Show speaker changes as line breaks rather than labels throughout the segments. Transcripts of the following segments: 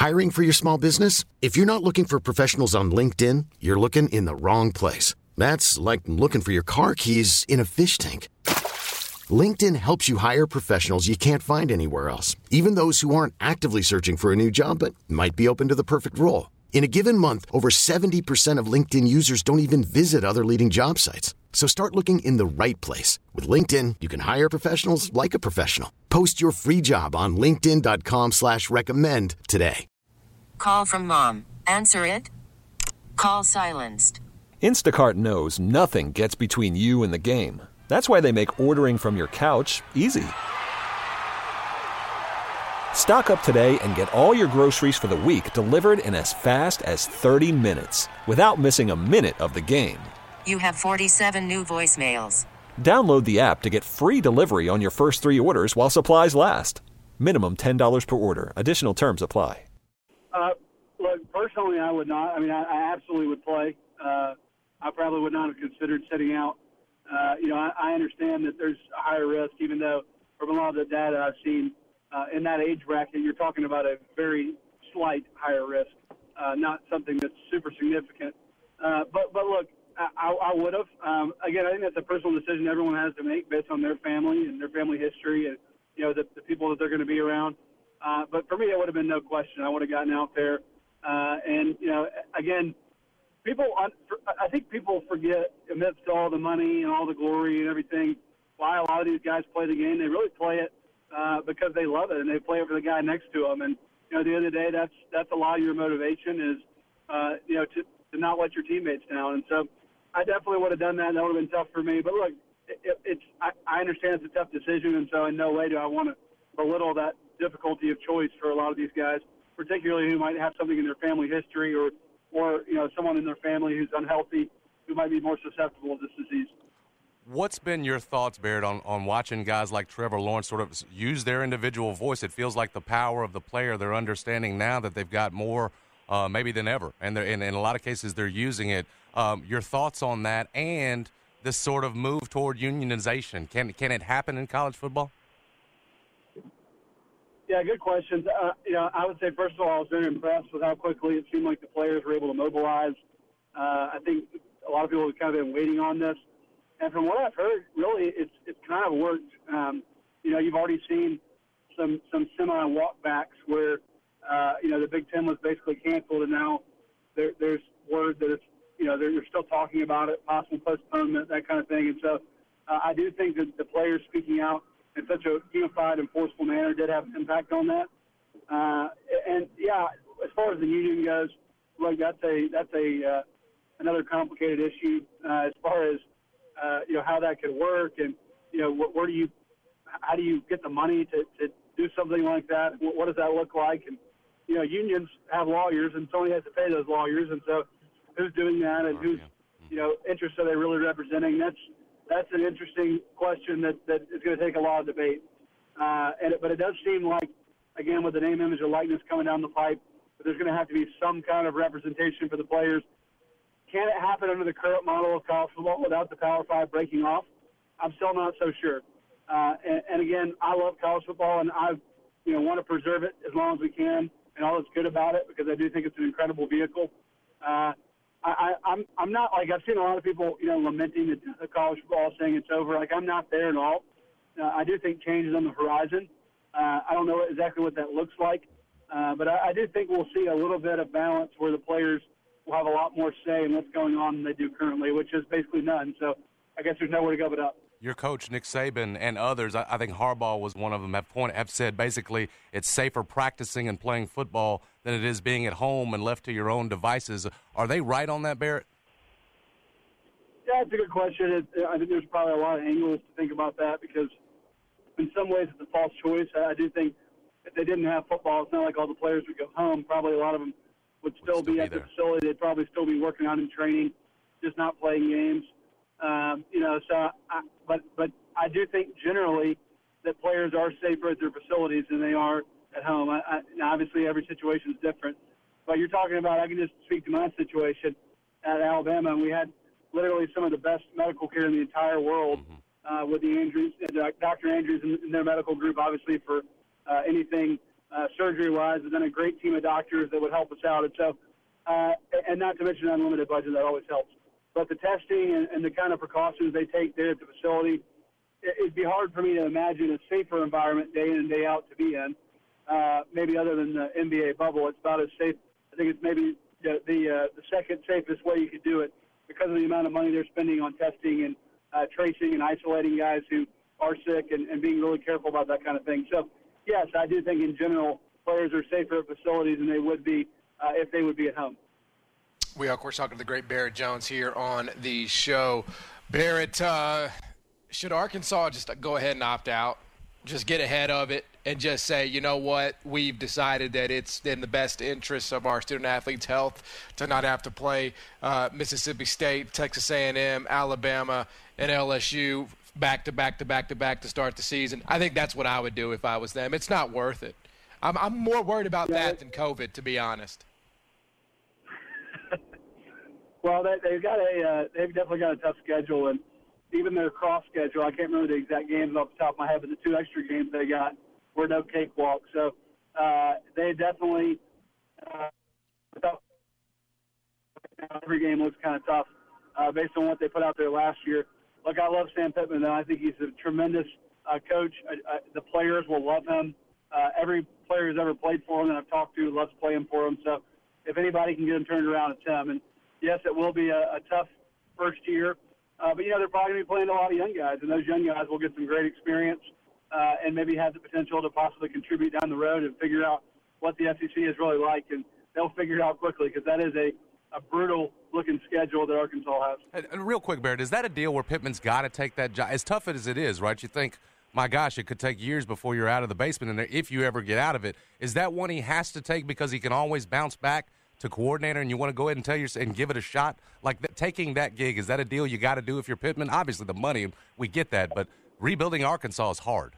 Hiring for your small business? If you're not looking for professionals on LinkedIn, you're looking in the wrong place. That's like looking for your car keys in a fish tank. LinkedIn helps you hire professionals you can't find anywhere else, even those who aren't actively searching for a new job but might be open to the perfect role. In a given month, over 70% of LinkedIn users don't even visit other leading job sites. So start looking in the right place. With LinkedIn, you can hire professionals like a professional. Post your free job on linkedin.com/recommend today.
Call from mom. Answer it. Call silenced.
Instacart knows nothing gets between you and the game. That's why they make ordering from your couch easy. Stock up today and get all your groceries for the week delivered in as fast as 30 minutes without missing a minute of the game.
You have 47 new voicemails.
Download the app to get free delivery on your first 3 orders while supplies last. Minimum $10 per order. Additional terms apply.
Look, personally, I would not. I mean, I absolutely would play. I probably would not have considered sitting out. I understand that there's a higher risk, even though from a lot of the data I've seen in that age bracket, you're talking about a very slight higher risk, not something that's super significant. But look, I would have. Again, I think that's a personal decision everyone has to make based on their family and their family history and, the people that they're going to be around. But for me, it would have been no question. I would have gotten out there. Again, I think people forget, amidst all the money and all the glory and everything, why a lot of these guys play the game. They really play it because they love it, and they play it for the guy next to them. And, at the end of the day, that's a lot of your motivation is, to not let your teammates down. And so I definitely would have done that, and that would have been tough for me. But, look, I understand it's a tough decision, and so in no way do I want to belittle that difficulty of choice for a lot of these guys, particularly who might have something in their family history or someone in their family who's unhealthy, who might be more susceptible to this disease.
What's been your thoughts, Barrett, on watching guys like Trevor Lawrence sort of use their individual voice? It feels like the power of the player, they're understanding now that they've got more maybe than ever, and in a lot of cases they're using it. Your thoughts on that and this sort of move toward unionization? Can it happen in college football?
Yeah, good questions. I would say, first of all, I was very impressed with how quickly it seemed like the players were able to mobilize. I think a lot of people have kind of been waiting on this. And from what I've heard, really, it's kind of worked. You've already seen some semi-walkbacks where, the Big Ten was basically canceled, and now there's word that they're still talking about it, possible postponement, that kind of thing. And so I do think that the players speaking out in such a unified and forceful manner did have an impact on that. As far as the union goes, look, that's another complicated issue as far as how that could work, and how do you get the money to do something like that? What does that look like? And unions have lawyers, and somebody has to pay those lawyers, and so who's doing that, and whose interests are they really representing? That's an interesting question that is going to take a lot of debate. But it does seem like, again, with the name, image, and likeness coming down the pipe, that there's going to have to be some kind of representation for the players. Can it happen under the current model of college football without the Power 5 breaking off? I'm still not so sure. And again, I love college football, and I want to preserve it as long as we can and all that's good about it, because I do think it's an incredible vehicle. I'm not, like, I've seen a lot of people, lamenting the college football, saying it's over. Like, I'm not there at all. I do think change is on the horizon. I don't know exactly what that looks like, but I do think we'll see a little bit of balance where the players will have a lot more say in what's going on than they do currently, which is basically none. So I guess there's nowhere to go but up.
Your coach, Nick Saban, and others, I think Harbaugh was one of them, have said basically it's safer practicing and playing football than it is being at home and left to your own devices. Are they right on that, Barrett?
Yeah, it's a good question. I think there's probably a lot of angles to think about that, because in some ways it's a false choice. I do think if they didn't have football, it's not like all the players would go home. Probably a lot of them would still be at the facility. They'd probably still be working out in training, just not playing games. But I do think generally that players are safer at their facilities than they are at home. Now, obviously, every situation is different. But you're talking about, I can just speak to my situation at Alabama, and we had literally some of the best medical care in the entire world with the Andrews, Dr. Andrews and their medical group, obviously, for anything surgery-wise, and then a great team of doctors that would help us out. And so, and not to mention unlimited budget, that always helps. But the testing and the kind of precautions they take there at the facility, it'd be hard for me to imagine a safer environment day in and day out to be in. Maybe other than the NBA bubble, it's about as safe. I think it's maybe the second safest way you could do it because of the amount of money they're spending on testing and tracing and isolating guys who are sick and being really careful about that kind of thing. So, yes, I do think in general players are safer at facilities than they would be if they would be at home.
We are, of course, talking to the great Barrett Jones here on the show. Barrett, should Arkansas just go ahead and opt out, just get ahead of it, and just say, you know what, we've decided that it's in the best interest of our student-athletes' health to not have to play Mississippi State, Texas A&M, Alabama, and LSU back-to-back to start the season? I think that's what I would do if I was them. It's not worth it. I'm more worried about that than COVID, to be honest.
Well, they've definitely got a tough schedule, and even their cross schedule, I can't remember the exact games off the top of my head, but the 2 extra games they got were no cakewalk. So they definitely every game looks kind of tough based on what they put out there last year. Look, I love Sam Pittman, though. I think he's a tremendous coach. The players will love him. Every player who's ever played for him that I've talked to loves playing for him. So if anybody can get him turned around, it's him. And, yes, it will be a tough first year. But, they're probably going to be playing a lot of young guys, and those young guys will get some great experience and maybe have the potential to possibly contribute down the road and figure out what the SEC is really like. And they'll figure it out quickly because that is a brutal-looking schedule that Arkansas has.
And real quick, Barrett, is that a deal where Pittman's got to take that job? As tough as it is, right? You think, my gosh, it could take years before you're out of the basement, and if you ever get out of it, is that one he has to take because he can always bounce back to coordinator, and you want to go ahead and tell and give it a shot? Like taking that gig, is that a deal you got to do if you're Pittman? Obviously, the money, we get that, but rebuilding Arkansas is hard.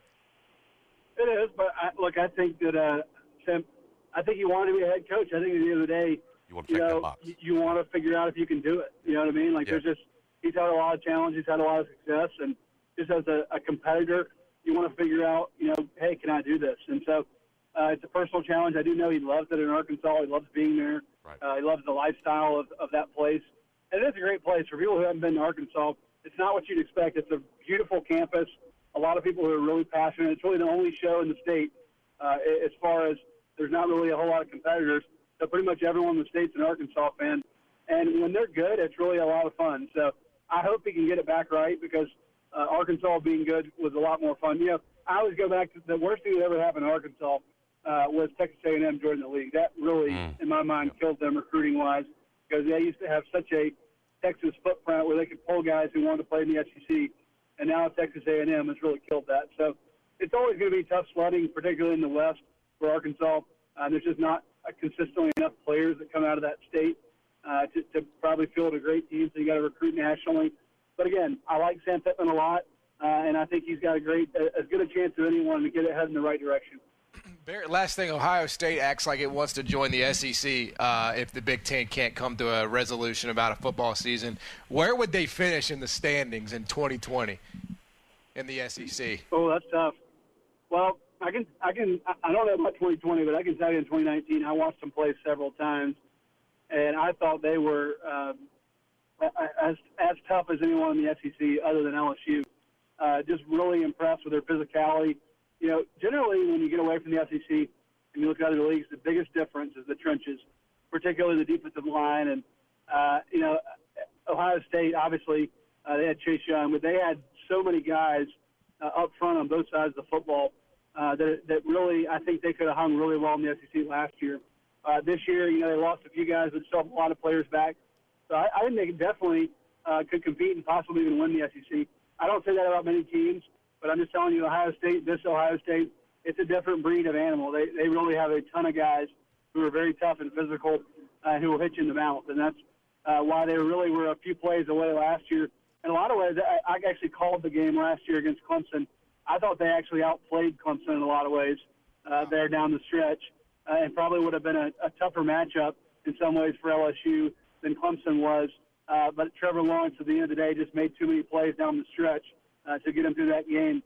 It is, but I think that Sam, I think you want to be a head coach. I think at the end of the day,
you want to check that box.
You want to figure out if you can do it. You know what I mean? Like he's had a lot of challenges, he's had a lot of success, and just as a competitor, you want to figure out, hey, can I do this? And so it's a personal challenge. I do know he loves it in Arkansas. He loves being there. Right. He loves the lifestyle of that place. And it is a great place. For people who haven't been to Arkansas, it's not what you'd expect. It's a beautiful campus. A lot of people who are really passionate. It's really the only show in the state as far as there's not really a whole lot of competitors. So pretty much everyone in the state's an Arkansas fan. And when they're good, it's really a lot of fun. So I hope he can get it back right because Arkansas being good was a lot more fun. I always go back to the worst thing that ever happened in Arkansas was Texas A&M joining the league. That really, in my mind, killed them recruiting-wise because they used to have such a Texas footprint where they could pull guys who wanted to play in the SEC, and now Texas A&M has really killed that. So it's always going to be tough sledding, particularly in the West for Arkansas. There's just not consistently enough players that come out of that state to probably field a great team, so you got to recruit nationally. But, again, I like Sam Pittman a lot, and I think he's got as good a chance as anyone to get it heading in the right direction.
Barrett, last thing, Ohio State acts like it wants to join the SEC if the Big Ten can't come to a resolution about a football season. Where would they finish in the standings in 2020 in the SEC?
Oh, that's tough. Well, I don't know about 2020, but I can tell you in 2019 I watched them play several times, and I thought they were as tough as anyone in the SEC other than LSU. Just really impressed with their physicality. Generally when you get away from the SEC and you look at other leagues, the biggest difference is the trenches, particularly the defensive line. And, Ohio State, obviously, they had Chase Young, but they had so many guys up front on both sides of the football that really I think they could have hung really well in the SEC last year. This year, they lost a few guys, but still have a lot of players back. So I think they definitely could compete and possibly even win the SEC. I don't say that about many teams, but I'm just telling you, Ohio State, it's a different breed of animal. They really have a ton of guys who are very tough and physical who will hit you in the mouth. And that's why they really were a few plays away last year. In a lot of ways, I actually called the game last year against Clemson. I thought they actually outplayed Clemson in a lot of ways there down the stretch and probably would have been a tougher matchup in some ways for LSU than Clemson was. But Trevor Lawrence, at the end of the day, just made too many plays down the stretch to get him through that game.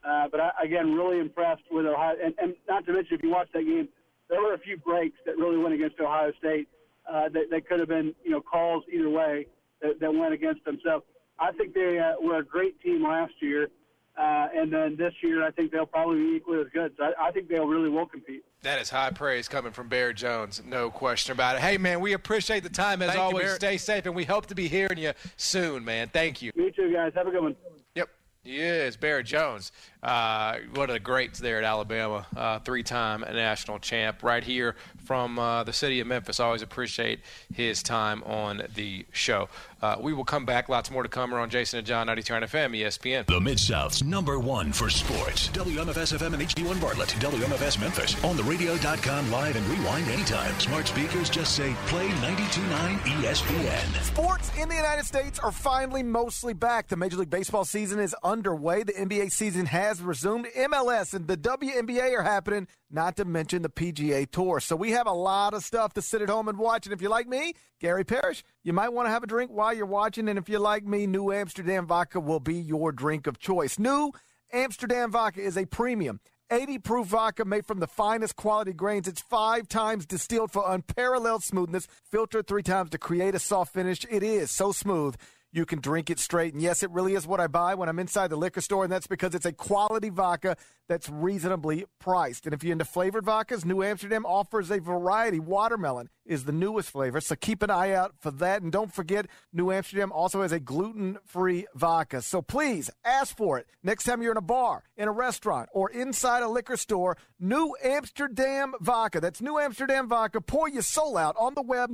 But again, really impressed with Ohio. And not to mention, if you watch that game, there were a few breaks that really went against Ohio State. That could have been, calls either way that went against them. So I think they were a great team last year. And then this year, I think they'll probably be equally as good. So I think they really will compete.
That is high praise coming from Barrett Jones, no question about it. Hey, man, we appreciate the time as always. Stay safe, and we hope to be hearing you soon, man. Thank you.
Me too, guys. Have a good one.
Yep. Yes, Barrett Jones, one of the greats there at Alabama, 3-time national champ, right here from the city of Memphis. I always appreciate his time on the show. We will come back. Lots more to come. We're on Jason and John, 92.9 FM, ESPN.
The Mid-South's #1 for sports. WMFS FM and HD1 Bartlett. WMFS Memphis. On the radio.com live and rewind anytime. Smart speakers just say play 92.9 ESPN.
Sports in the United States are finally mostly back. The Major League Baseball season is underway. The NBA season has resumed. MLS and the WNBA are happening, not to mention the PGA Tour. So we have a lot of stuff to sit at home and watch. And if you're like me, Gary Parrish, you might want to have a drink while you're watching. And if you're like me, New Amsterdam Vodka will be your drink of choice. New Amsterdam Vodka is a premium 80-proof vodka made from the finest quality grains. It's 5 times distilled for unparalleled smoothness, filtered 3 times to create a soft finish. It is so smooth you can drink it straight. And yes, it really is what I buy when I'm inside the liquor store, and that's because it's a quality vodka that's reasonably priced. And if you're into flavored vodkas, New Amsterdam offers a variety. Watermelon is the newest flavor, so keep an eye out for that. And don't forget, New Amsterdam also has a gluten-free vodka. So please ask for it next time you're in a bar, in a restaurant, or inside a liquor store. New Amsterdam Vodka. That's New Amsterdam Vodka. Pour your soul out on the web,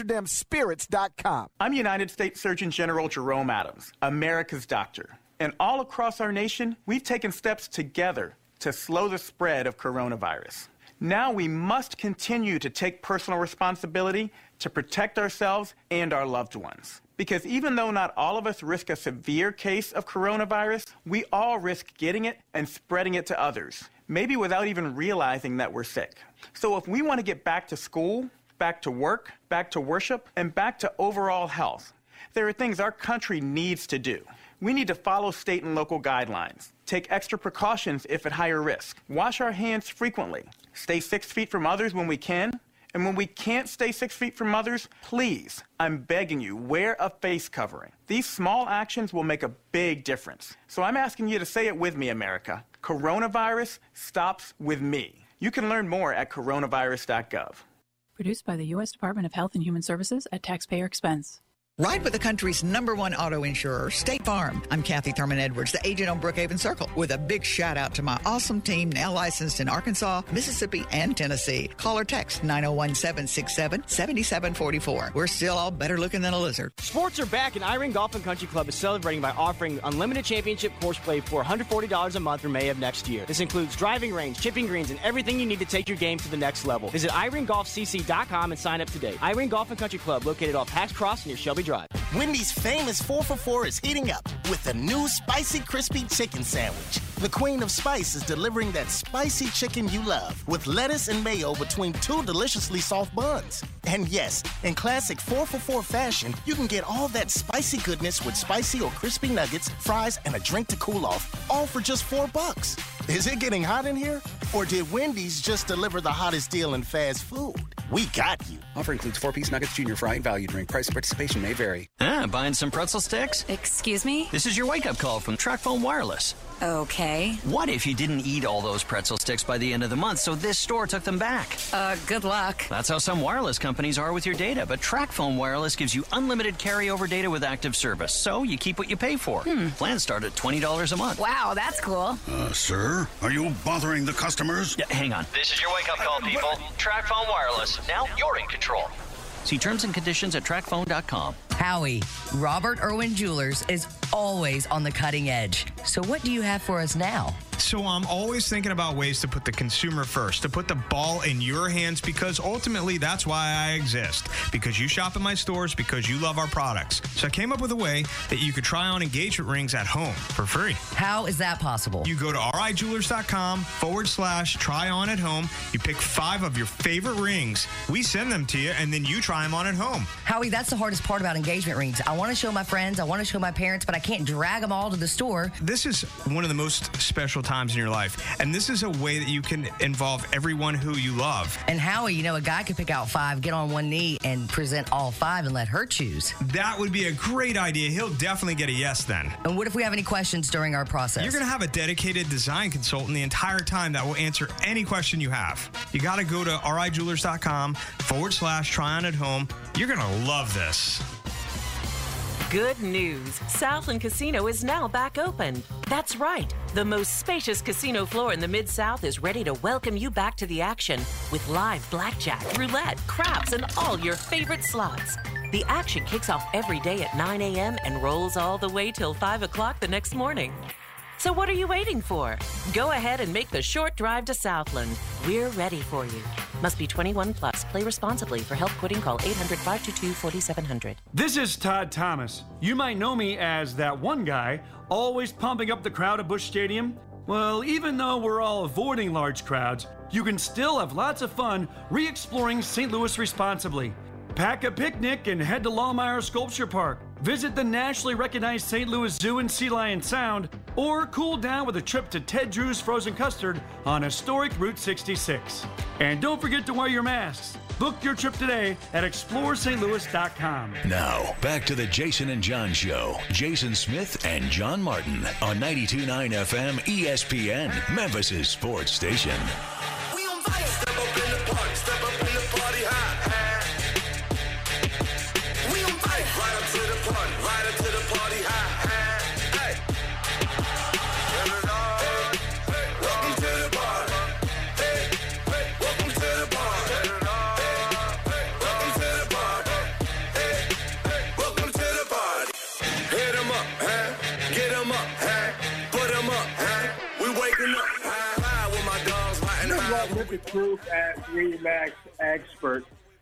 newamsterdamspirits.com.
I'm United States Surgeon General Jerome Adams, America's doctor. And all across our nation, we've taken steps together to slow the spread of coronavirus. Now we must continue to take personal responsibility to protect ourselves and our loved ones. Because even though not all of us risk a severe case of coronavirus, we all risk getting it and spreading it to others, maybe without even realizing that we're sick. So if we want to get back to school, back to work, back to worship, and back to overall health, there are things our country needs to do. We need to follow state and local guidelines, take extra precautions if at higher risk, wash our hands frequently, stay 6 feet from others when we can, and when we can't stay 6 feet from others, please, I'm begging you, wear a face covering. These small actions will make a big difference. So I'm asking you to say it with me, America. Coronavirus stops with me. You can learn more at coronavirus.gov.
Produced by the U.S. Department of Health and Human Services at taxpayer expense.
Ride with the country's #1 auto insurer, State Farm. I'm Kathy Thurman Edwards, the agent on Brookhaven Circle, with a big shout out to my awesome team now licensed in Arkansas, Mississippi, and Tennessee. Call or text 901-767-7744. We're still all better looking than a lizard.
Sports are back, and Iron Golf and Country Club is celebrating by offering unlimited championship course play for $140 a month for May of next year. This includes driving range, chipping greens, and everything you need to take your game to the next level. Visit irongolfcc.com and sign up today. Iron Golf and Country Club, located off Pax Cross near Shelby Drive.
Wendy's famous 4 for $4 is heating up with the new Spicy Crispy Chicken Sandwich. The Queen of Spice is delivering that spicy chicken you love with lettuce and mayo between 2 deliciously soft buns. And yes, in classic 4 for $4 fashion, you can get all that spicy goodness with spicy or crispy nuggets, fries, and a drink to cool off, all for just $4. Is it getting hot in here? Or did Wendy's just deliver the hottest deal in fast food? We got you.
Offer includes 4-piece nuggets, junior fry, and value drink. Price and participation may vary.
Buying some pretzel sticks?
Excuse me?
This is your wake-up call from TracFone Wireless.
Okay.
What if you didn't eat all those pretzel sticks by the end of the month, so this store took them back?
Good luck.
That's how some wireless companies are with your data, but TracFone Wireless gives you unlimited carryover data with active service, so you keep what you pay for. Plans start at $20 a month.
Wow, that's cool.
Sir, are you bothering the customers?
Yeah, hang on.
This is your wake-up call, people. TracFone Wireless. Now you're in control.
See terms and conditions at TracFone.com.
Howie, Robert Irwin Jewelers is always on the cutting edge. So what do you have for us now?
So I'm always thinking about ways to put the consumer first, to put the ball in your hands, because ultimately that's why I exist. Because you shop at my stores, because you love our products. So I came up with a way that you could try on engagement rings at home for free.
How is that possible?
You go to rijewelers.com/try on at home. You pick 5 of your favorite rings. We send them to you, and then you try them on at home.
Howie, that's the hardest part about engagement engagement rings. I want to show my friends, I want to show my parents, but I can't drag them all to the store.
This is one of the most special times in your life, and this is a way that you can involve everyone who you love.
And Howie, a guy could pick out 5, get on one knee, and present all 5 and let her choose.
That would be a great idea. He'll definitely get a yes then.
And what if we have any questions during our process?
You're going to have a dedicated design consultant the entire time that will answer any question you have. You got to go to rijewelers.com/try on at home. You're going to love this.
Good news. Southland Casino is now back open. That's right. The most spacious casino floor in the Mid-South is ready to welcome you back to the action with live blackjack, roulette, craps, and all your favorite slots. The action kicks off every day at 9 a.m. and rolls all the way till 5 o'clock the next morning. So what are you waiting for? Go ahead and make the short drive to Southland. We're ready for you. Must be 21 plus. Play responsibly. For help quitting, call 800-522-4700.
This is Todd Thomas. You might know me as that one guy always pumping up the crowd at Busch Stadium. Well, even though we're all avoiding large crowds, you can still have lots of fun re-exploring St. Louis responsibly. Pack a picnic and head to Lallmeyer Sculpture Park. Visit the nationally recognized St. Louis Zoo and Sea Lion Sound, or cool down with a trip to Ted Drew's Frozen Custard on historic Route 66. And don't forget to wear your masks. Book your trip today at ExploreSt.Louis.com.
Now, back to the Jason and John Show. Jason Smith and John Martin on 92.9 FM ESPN, Memphis' sports station.
We on fire. Step up in the party, step up in the party high. We on fire. Right up to the party, right up to the party high. Hey. Welcome to the party. Hey. Welcome to the party. Welcome to the party. Hey. Welcome to the party. Hit 'em up, huh? Get 'em up, huh? Put 'em up, huh? We waking up, high with my dogs riding high.
Memphis Group at RE/MAX Expert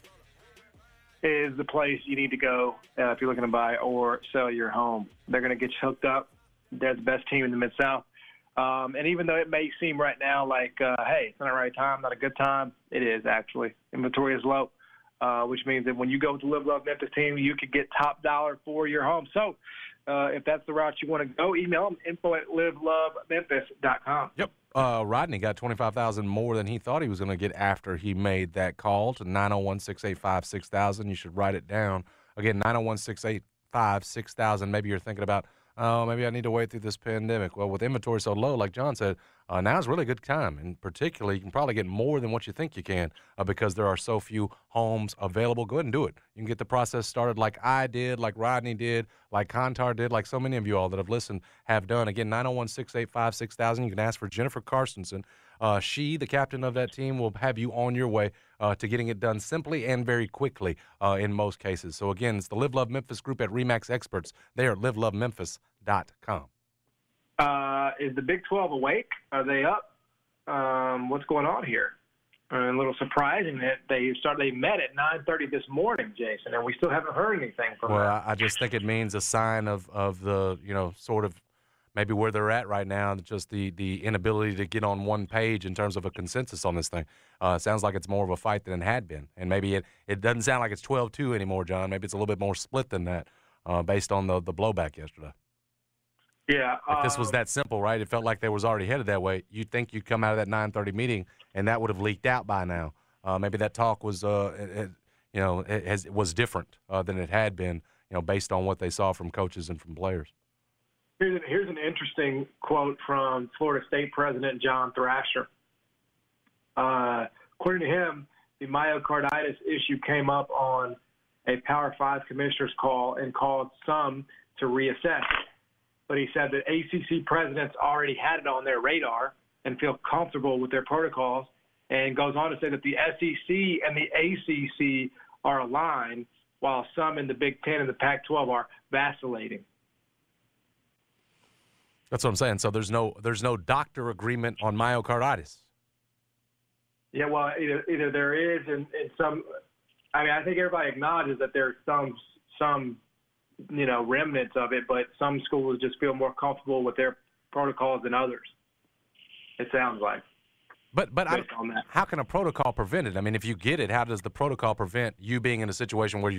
is the place you need to go if you're looking to buy or sell your home. They're going to get you hooked up. They're the best team in the Mid-South. And even though it may seem right now like, hey, it's not the right time, not a good time, it is actually. Inventory is low, which means that when you go with the Live Love Memphis team, you could get top dollar for your home. So if that's the route you want to go, email them, info@livelovememphis.com.
Yep. Rodney got $25,000 more than he thought he was going to get after he made that call to 901-685-6000. You should write it down. Again, 901-685-6000. Maybe you're thinking about, oh, maybe I need to wait through this pandemic. Well, with inventory so low, like John said, now's really a good time. And particularly, you can probably get more than what you think you can because there are so few homes available. Go ahead and do it. You can get the process started like I did, like Rodney did, like Contar did, like so many of you all that have listened have done. Again, 901-685-6000. You can ask for Jennifer Carstensen. She, the captain of that team, will have you on your way to getting it done simply and very quickly in most cases. So, again, it's the Live Love Memphis group at RE/MAX Experts. They are at livelovememphis.com.
Is the Big 12 awake? Are they up? What's going on here? A little surprising that they met at 9:30 this morning, Jason, and we still haven't heard anything from them.
Well, I just think it means a sign of the, sort of maybe where they're at right now, just the inability to get on one page in terms of a consensus on this thing. It sounds like it's more of a fight than it had been. And maybe it doesn't sound like it's 12-2 anymore, John. Maybe it's a little bit more split than that based on the blowback yesterday.
Yeah.
If this was that simple, right, it felt like they was already headed that way. You'd think you'd come out of that 9:30 meeting, and that would have leaked out by now. Maybe that talk was, was different than it had been, based on what they saw from coaches and from players.
Here's an interesting quote from Florida State President John Thrasher. According to him, the myocarditis issue came up on a Power 5 commissioner's call and called some to reassess it. But he said that ACC presidents already had it on their radar and feel comfortable with their protocols, and goes on to say that the SEC and the ACC are aligned, while some in the Big Ten and the Pac-12 are vacillating.
That's what I'm saying. So there's no doctor agreement on myocarditis.
Yeah, well, either there is, and some. I mean, I think everybody acknowledges that there's some remnants of it, but some schools just feel more comfortable with their protocols than others. It sounds like.
But how can a protocol prevent it? I mean, if you get it, how does the protocol prevent you being in a situation where you're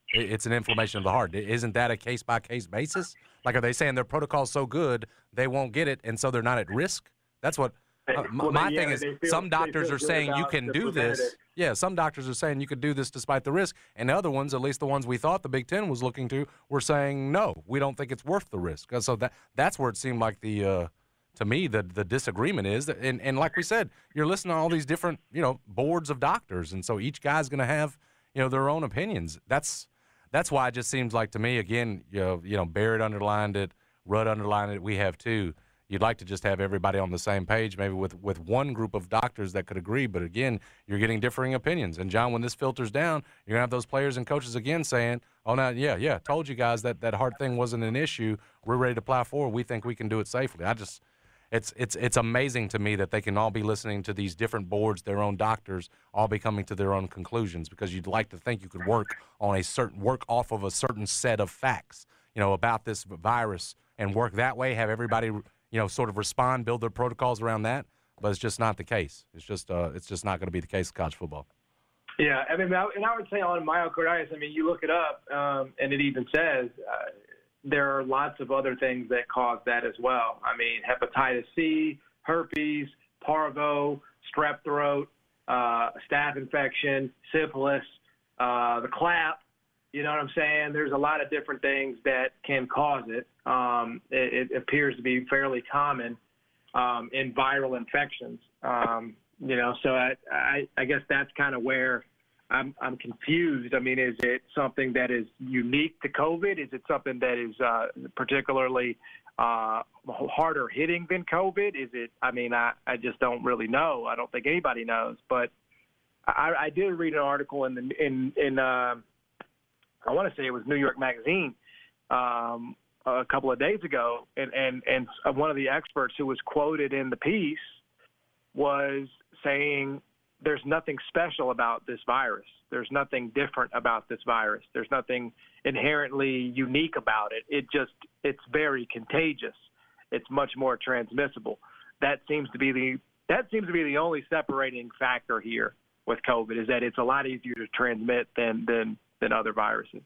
it's an inflammation of the heart. Isn't that a case-by-case basis? Like, are they saying their protocol's so good they won't get it, and so they're not at risk? That's what my thing is. Some doctors are saying you can do this. Yeah, some doctors are saying you could do this despite the risk, and the other ones, at least the ones we thought the Big Ten was looking to, were saying no, we don't think it's worth the risk. So that's where it seemed like to me the disagreement is. And like we said, you're listening to all these different boards of doctors, and so each guy's going to have their own opinions. That's why it just seems like to me, again, Barrett underlined it, Rudd underlined it, we have too. You'd like to just have everybody on the same page, maybe with one group of doctors that could agree. But, again, you're getting differing opinions. And, John, when this filters down, you're going to have those players and coaches again saying, oh, no, yeah, told you guys that heart thing wasn't an issue. We're ready to plow forward. We think we can do it safely. It's amazing to me that they can all be listening to these different boards, their own doctors, all be coming to their own conclusions, because you'd like to think you could work off of a certain set of facts, about this virus and work that way, have everybody – sort of respond, build their protocols around that, but it's just not the case. It's just not going to be the case in college football.
Yeah, I mean, and I would say on myocarditis, I mean, you look it up, and it even says there are lots of other things that cause that as well. I mean, hepatitis C, herpes, parvo, strep throat, staph infection, syphilis, the clap. You know what I'm saying? There's a lot of different things that can cause it. It appears to be fairly common in viral infections. So I guess that's kind of where I'm confused. I mean, is it something that is unique to COVID? Is it something that is particularly harder hitting than COVID? Is it? I mean, I just don't really know. I don't think anybody knows. But I did read an article in I want to say it was New York Magazine a couple of days ago, and one of the experts who was quoted in the piece was saying there's nothing special about this virus. There's nothing different about this virus. There's nothing inherently unique about it. It's very contagious. It's much more transmissible. That seems to be the only separating factor here with COVID, is that it's a lot easier to transmit than other viruses.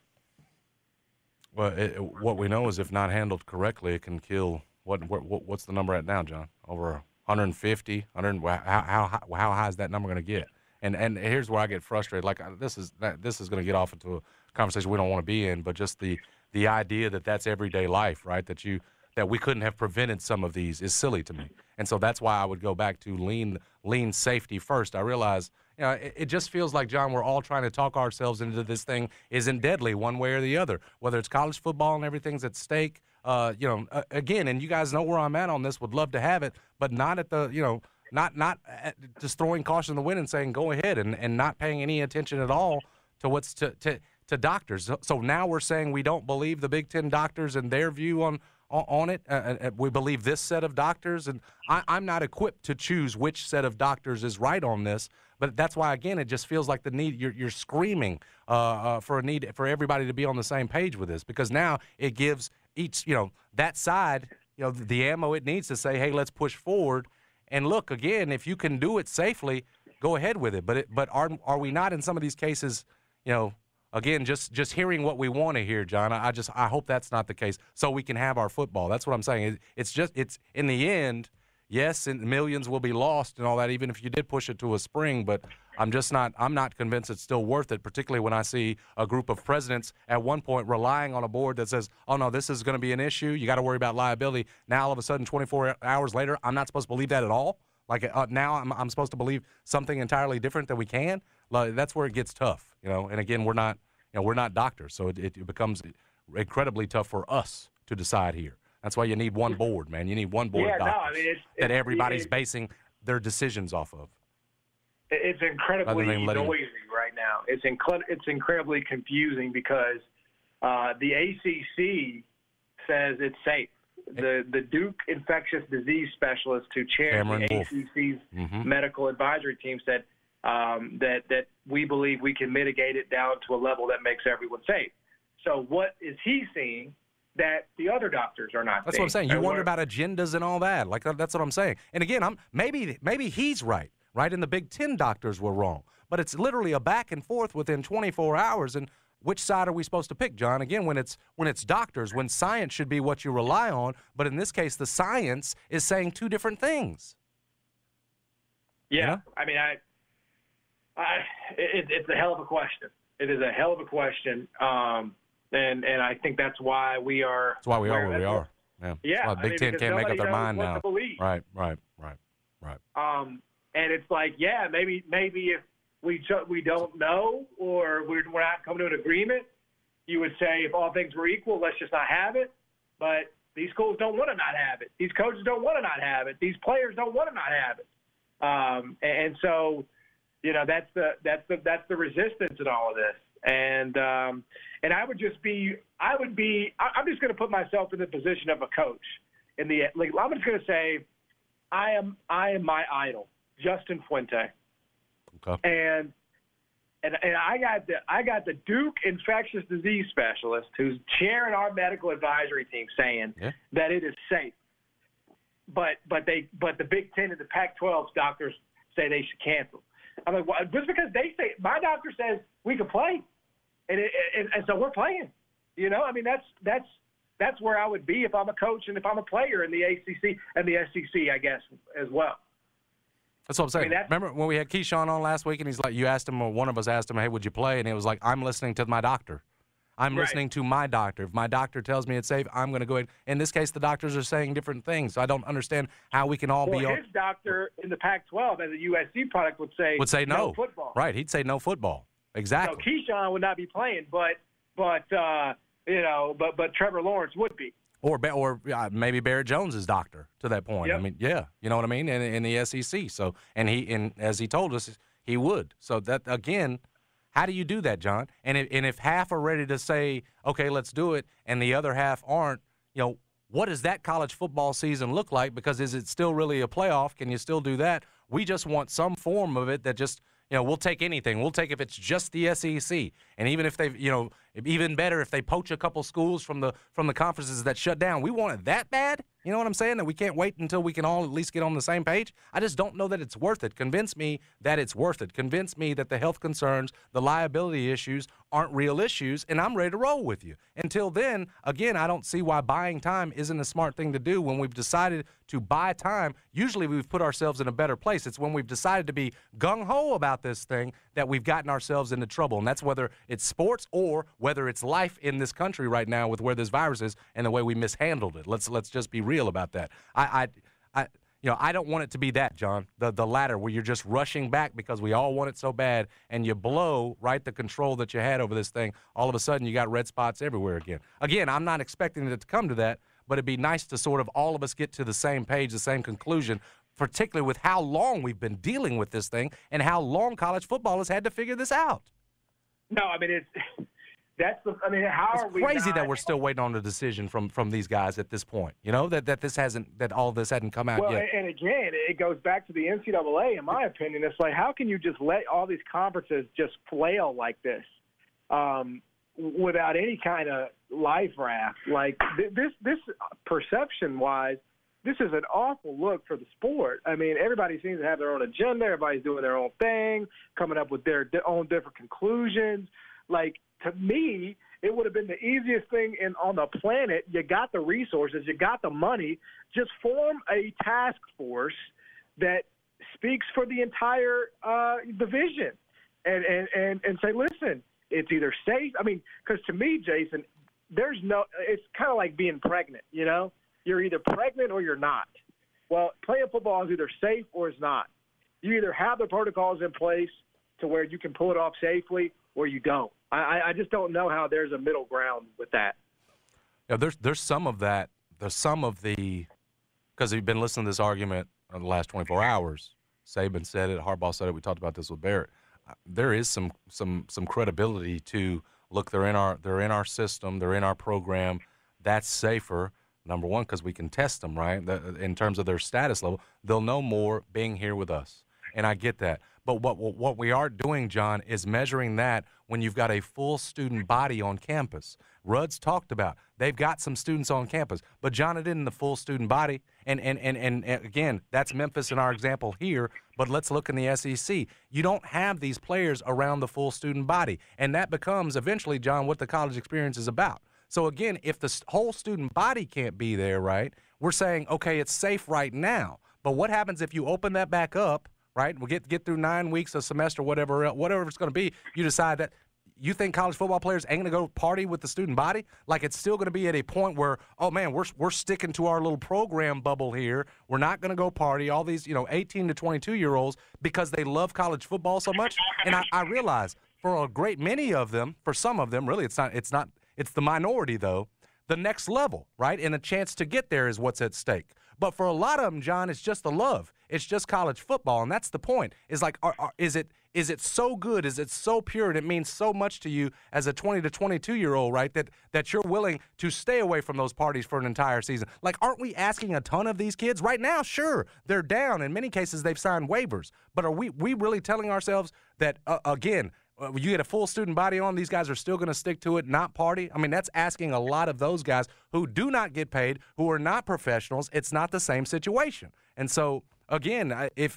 Well, what we know is if not handled correctly, it can kill. What's the number at now, John? Over 150? How high is that number going to get? And here's where I get frustrated. Like, this is going to get off into a conversation we don't want to be in, but just the idea that that's everyday life, right? That we couldn't have prevented some of these is silly to me. And so that's why I would go back to lean safety first. I realize, it just feels like, John, we're all trying to talk ourselves into this thing isn't deadly one way or the other, whether it's college football and everything's at stake. Again, and you guys know where I'm at on this, would love to have it, but not at the, not just throwing caution in the wind and saying go ahead and not paying any attention at all to what's to doctors. So now we're saying we don't believe the Big Ten doctors and their view on it. We believe this set of doctors, and I'm not equipped to choose which set of doctors is right on this. But that's why, again, it just feels like the need. You're screaming for a need for everybody to be on the same page with this, because now it gives each that side the ammo it needs to say, hey, let's push forward. And look, again, if you can do it safely, go ahead with it. But are we not in some of these cases? Again, just hearing what we want to hear, John. I hope that's not the case, so we can have our football. That's what I'm saying. It's in the end. Yes, and millions will be lost and all that, even if you did push it to a spring. But I'm not convinced it's still worth it, particularly when I see a group of presidents at one point relying on a board that says, oh, no, this is going to be an issue. You got to worry about liability. Now, all of a sudden, 24 hours later, I'm not supposed to believe that at all. Like now I'm supposed to believe something entirely different than we can. Like, that's where it gets tough, And again, we're not doctors, so it becomes incredibly tough for us to decide here. That's why you need one board, man. You need one board of doctors that everybody's basing their decisions off of.
It's incredibly noisy right now. It's incredibly confusing because the ACC says it's safe. The Duke infectious disease specialist who chairs the ACC's medical advisory team said that we believe we can mitigate it down to a level that makes everyone safe. So what is he seeing that the other doctors are not
That's
seeing?
What I'm saying. You wonder about agendas and all that. Like, that's what I'm saying. And again, maybe he's right, and the Big Ten doctors were wrong. But it's literally a back and forth within 24 hours. And which side are we supposed to pick, John? Again, when it's doctors, when science should be what you rely on, but in this case, the science is saying two different things.
Yeah,
you know?
I mean, it's a hell of a question. It is a hell of a question, and I think that's why we are.
That's why we are where we are. Yeah.
Yeah.
Well, Big Ten can't make up their mind now. Right.
And it's like, yeah, maybe if we don't know or we're not coming to an agreement, you would say if all things were equal, let's just not have it. But these schools don't want to not have it. These coaches don't want to not have it. These players don't want to not have it. And so, you know, that's the resistance in all of this. And I'm just going to put myself in the position of a coach in the league. I'm just going to say, I am my idol, Justin Fuente.
Okay.
And I got the Duke infectious disease specialist who's chairing our medical advisory team saying that it is safe. But the Big Ten and the Pac-12 doctors say they should cancel. I'm like, well, just because they say, my doctor says we can play, and so we're playing. You know, I mean that's where I would be if I'm a coach and if I'm a player in the ACC and the SEC, I guess, as well.
That's what I'm saying. Remember when we had Keyshawn on last week and he's like, you asked him, or one of us asked him, hey, would you play? And he was like, I'm listening to my doctor. I'm listening to my doctor. If my doctor tells me it's safe, I'm going to go ahead. In this case, the doctors are saying different things. So I don't understand how we can all be on.
His doctor in the Pac-12 as a USC product would say
no
football.
Right. He'd say no football. Exactly.
So Keyshawn would not be playing, but Trevor Lawrence would be.
Or maybe Barrett Jones's doctor to that point.
Yep.
I mean, yeah, you know what I mean? In the SEC. So, and as he told us, he would. So that, again, how do you do that, John? And if half are ready to say, okay, let's do it, and the other half aren't, you know, what does that college football season look like? Because is it still really a playoff? Can you still do that? We just want some form of it that just, you know, we'll take anything. We'll take if it's just the SEC. And even if they've, you know, even better if they poach a couple schools from the conferences that shut down. We want it that bad? You know what I'm saying? That we can't wait until we can all at least get on the same page? I just don't know that it's worth it. Convince me that it's worth it. Convince me that the health concerns, the liability issues aren't real issues, and I'm ready to roll with you. Until then, again, I don't see why buying time isn't a smart thing to do when we've decided to buy time. Usually we've put ourselves in a better place. It's when we've decided to be gung-ho about this thing that we've gotten ourselves into trouble, and that's whether it's sports or whether it's life in this country right now with where this virus is and the way we mishandled it. Let's just be real about that. I don't want it to be that, John, the latter, where you're just rushing back because we all want it so bad, and you blow the control that you had over this thing. All of a sudden, you got red spots everywhere again. Again, I'm not expecting it to come to that, but it'd be nice to sort of all of us get to the same page, the same conclusion, particularly with how long we've been dealing with this thing and how long college football has had to figure this out.
No, I mean, how are we?
It's crazy that we're still waiting on a decision from these guys at this point. You know, that all of this hadn't come out yet.
And again, it goes back to the NCAA, in my opinion. It's like, how can you just let all these conferences just flail like this without any kind of life raft? Like this perception-wise, this is an awful look for the sport. I mean, everybody seems to have their own agenda. Everybody's doing their own thing, coming up with their own different conclusions. Like, to me, it would have been the easiest thing on the planet. You got the resources, you got the money. Just form a task force that speaks for the entire division, and say, listen, it's either safe. I mean, because to me, Jason, it's kind of like being pregnant. You know, you're either pregnant or you're not. Well, playing football is either safe or it's not. You either have the protocols in place to where you can pull it off safely, or you don't. I just don't know how there's a middle ground with that.
Yeah, there's some of that. There's some of the, because you've been listening to this argument in the last 24 hours. Saban said it. Harbaugh said it. We talked about this with Barrett. There is some credibility to, look, they're in our system. They're in our program. That's safer. Number one, because we can test them, right? In terms of their status level, they'll know more being here with us. And I get that. But what we are doing, John, is measuring that when you've got a full student body on campus. Rudd's talked about they've got some students on campus, but John, it isn't the full student body. And again, that's Memphis in our example here, but let's look in the SEC. You don't have these players around the full student body, and that becomes eventually, John, what the college experience is about. So again, if the whole student body can't be there, right, we're saying, okay, it's safe right now. But what happens if you open that back up, right? We'll get through 9 weeks, a semester, whatever it's going to be. You decide that you think college football players ain't going to go party with the student body? Like, it's still going to be at a point where, oh, man, we're sticking to our little program bubble here. We're not going to go party. All these, 18 to 22-year-olds, because they love college football so much. And I realize for a great many of them, for some of them, really, it's the minority, though, the next level, right? And a chance to get there is what's at stake. But for a lot of them, John, it's just the love. It's just college football, and that's the point. Is like, is it so good? Is it so pure? And it means so much to you as a 20 to 22-year-old, right? That you're willing to stay away from those parties for an entire season. Like, aren't we asking a ton of these kids right now? Sure, they're down. In many cases, they've signed waivers. But are we really telling ourselves that again? You get a full student body on, these guys are still going to stick to it, not party? I mean, that's asking a lot of those guys who do not get paid, who are not professionals. It's not the same situation. And so, again,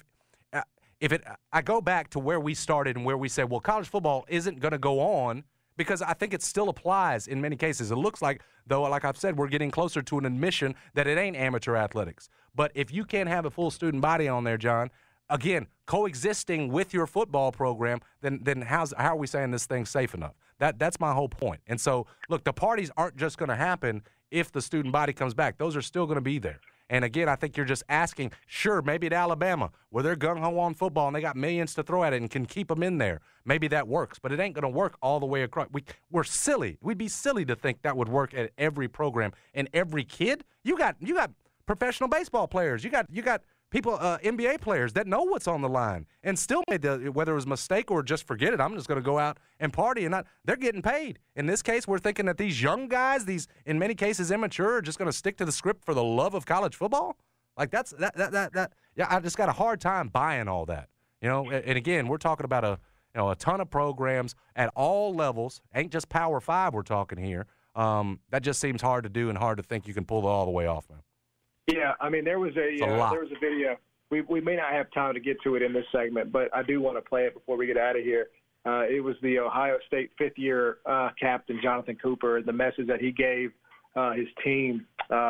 I go back to where we started and where we said, well, college football isn't going to go on, because I think it still applies in many cases. It looks like, though, like I've said, we're getting closer to an admission that it ain't amateur athletics. But if you can't have a full student body on there, John, again, coexisting with your football program, then how are we saying this thing's safe enough? That's my whole point. And so, look, the parties aren't just going to happen if the student body comes back. Those are still going to be there. And, again, I think you're just asking, sure, maybe at Alabama, where they're gung-ho on football and they got millions to throw at it and can keep them in there, maybe that works. But it ain't going to work all the way across. We're silly. We'd be silly to think that would work at every program and every kid. You got professional baseball players. You got people, NBA players that know what's on the line and still made whether it was a mistake or just forget it, I'm just going to go out and party, and they're getting paid. In this case, we're thinking that these young guys, these in many cases immature, are just going to stick to the script for the love of college football. Like that. Yeah, I just got a hard time buying all that. And again, we're talking about a ton of programs at all levels. Ain't just Power 5 we're talking here. That just seems hard to do and hard to think you can pull it all the way off, man.
Yeah, I mean, there was a video. We may not have time to get to it in this segment, but I do want to play it before we get out of here. It was the Ohio State fifth-year captain, Jonathan Cooper, the message that he gave his team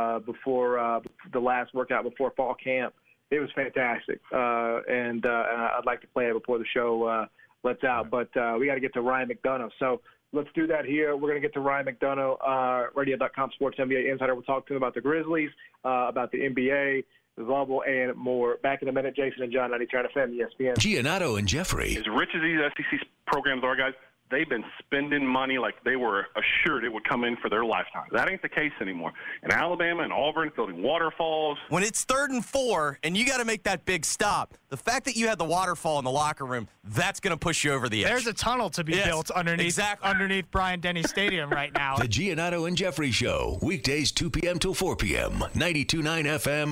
before the last workout before fall camp. It was fantastic, and I'd like to play it before the show lets out. But we got to get to Ryan McDonough. So let's do that here. We're going to get to Ryan McDonough, Radio.com Sports NBA Insider. We'll talk to him about the Grizzlies, about the NBA, the bubble, and more. Back in a minute, Jason and John, 90 FM, ESPN.
Giannotto and Jeffrey.
As rich as these SEC programs are, guys, they've been spending money like they were assured it would come in for their lifetime. That ain't the case anymore. In Alabama and Auburn, building waterfalls.
When it's 3rd and 4 and you got to make that big stop, the fact that you had the waterfall in the locker room, that's going to push you over the edge.
There's a tunnel to be built underneath Bryant-Denny Stadium right now.
The Giannotto and Jeffrey Show, weekdays 2 p.m. till 4 p.m. 92.9 FM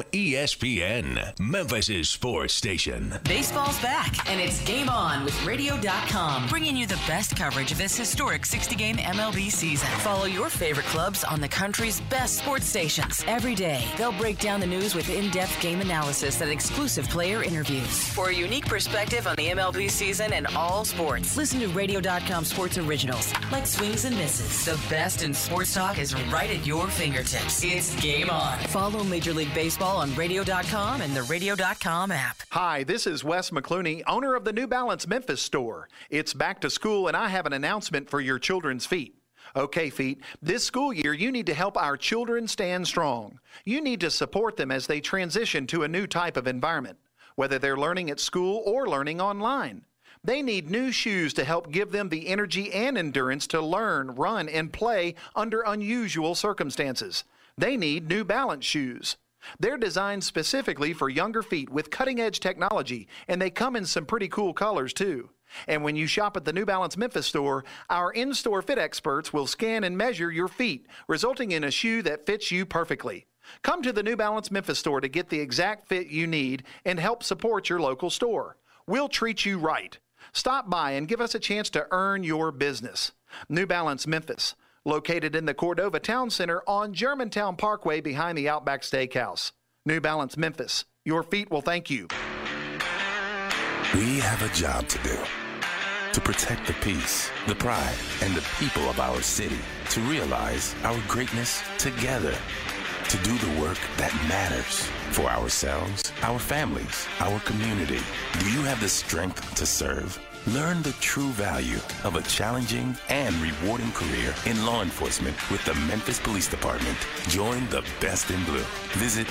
ESPN, Memphis' sports station.
Baseball's back, and it's Game On with Radio.com, bringing you the best coverage of this historic 60-game MLB season. Follow your favorite clubs on the country's best sports stations. Every day, they'll break down the news with in-depth game analysis and exclusive player interviews. For a unique perspective on the MLB season and all sports, listen to Radio.com Sports Originals, like Swings and Misses. The best in sports talk is right at your fingertips. It's Game On. Follow Major League Baseball on Radio.com and the Radio.com app.
Hi, this is Wes McClooney, owner of the New Balance Memphis store. It's back to school, and I have an announcement for your children's feet. Okay, feet, this school year you need to help our children stand strong. You need to support them as they transition to a new type of environment, whether they're learning at school or learning online. They need new shoes to help give them the energy and endurance to learn, run, and play under unusual circumstances. They need New Balance shoes. They're designed specifically for younger feet with cutting-edge technology, and they come in some pretty cool colors, too. And when you shop at the New Balance Memphis store, our in-store fit experts will scan and measure your feet, resulting in a shoe that fits you perfectly. Come to the New Balance Memphis store to get the exact fit you need and help support your local store. We'll treat you right. Stop by and give us a chance to earn your business. New Balance Memphis, located in the Cordova Town Center on Germantown Parkway behind the Outback Steakhouse. New Balance Memphis, your feet will thank you.
We have a job to do. To protect the peace, the pride, and the people of our city. To realize our greatness together. To do the work that matters for ourselves, our families, our community. Do you have the strength to serve? Learn the true value of a challenging and rewarding career in law enforcement with the Memphis Police Department. Join the best in blue. Visit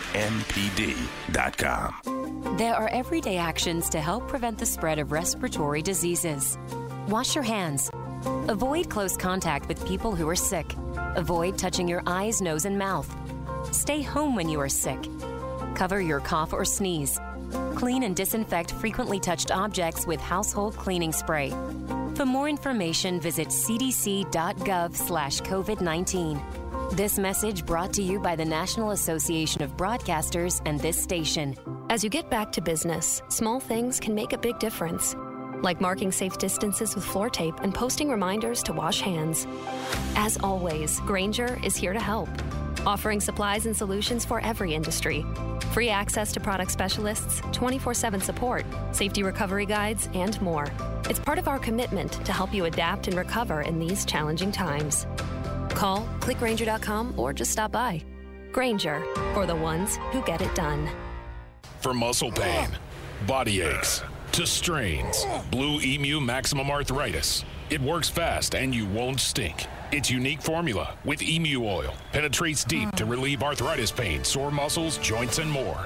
joinmpd.com.
There are everyday actions to help prevent the spread of respiratory diseases. Wash your hands. Avoid close contact with people who are sick. Avoid touching your eyes, nose, and mouth. Stay home when you are sick. Cover your cough or sneeze. Clean and disinfect frequently touched objects with household cleaning spray. For more information, visit cdc.gov/COVID-19. This message brought to you by the National Association of Broadcasters and this station.
As you get back to business, small things can make a big difference. Like marking safe distances with floor tape and posting reminders to wash hands. As always, Grainger is here to help, offering supplies and solutions for every industry. Free access to product specialists, 24/7 support, safety recovery guides, and more. It's part of our commitment to help you adapt and recover in these challenging times. Call, click Grainger.com, or just stop by. Grainger, for the ones who get it done.
For muscle pain, body aches, to strains, Blue Emu Maximum Arthritis. It works fast and you won't stink. Its unique formula with emu oil penetrates deep to relieve arthritis pain, sore muscles, joints, and more.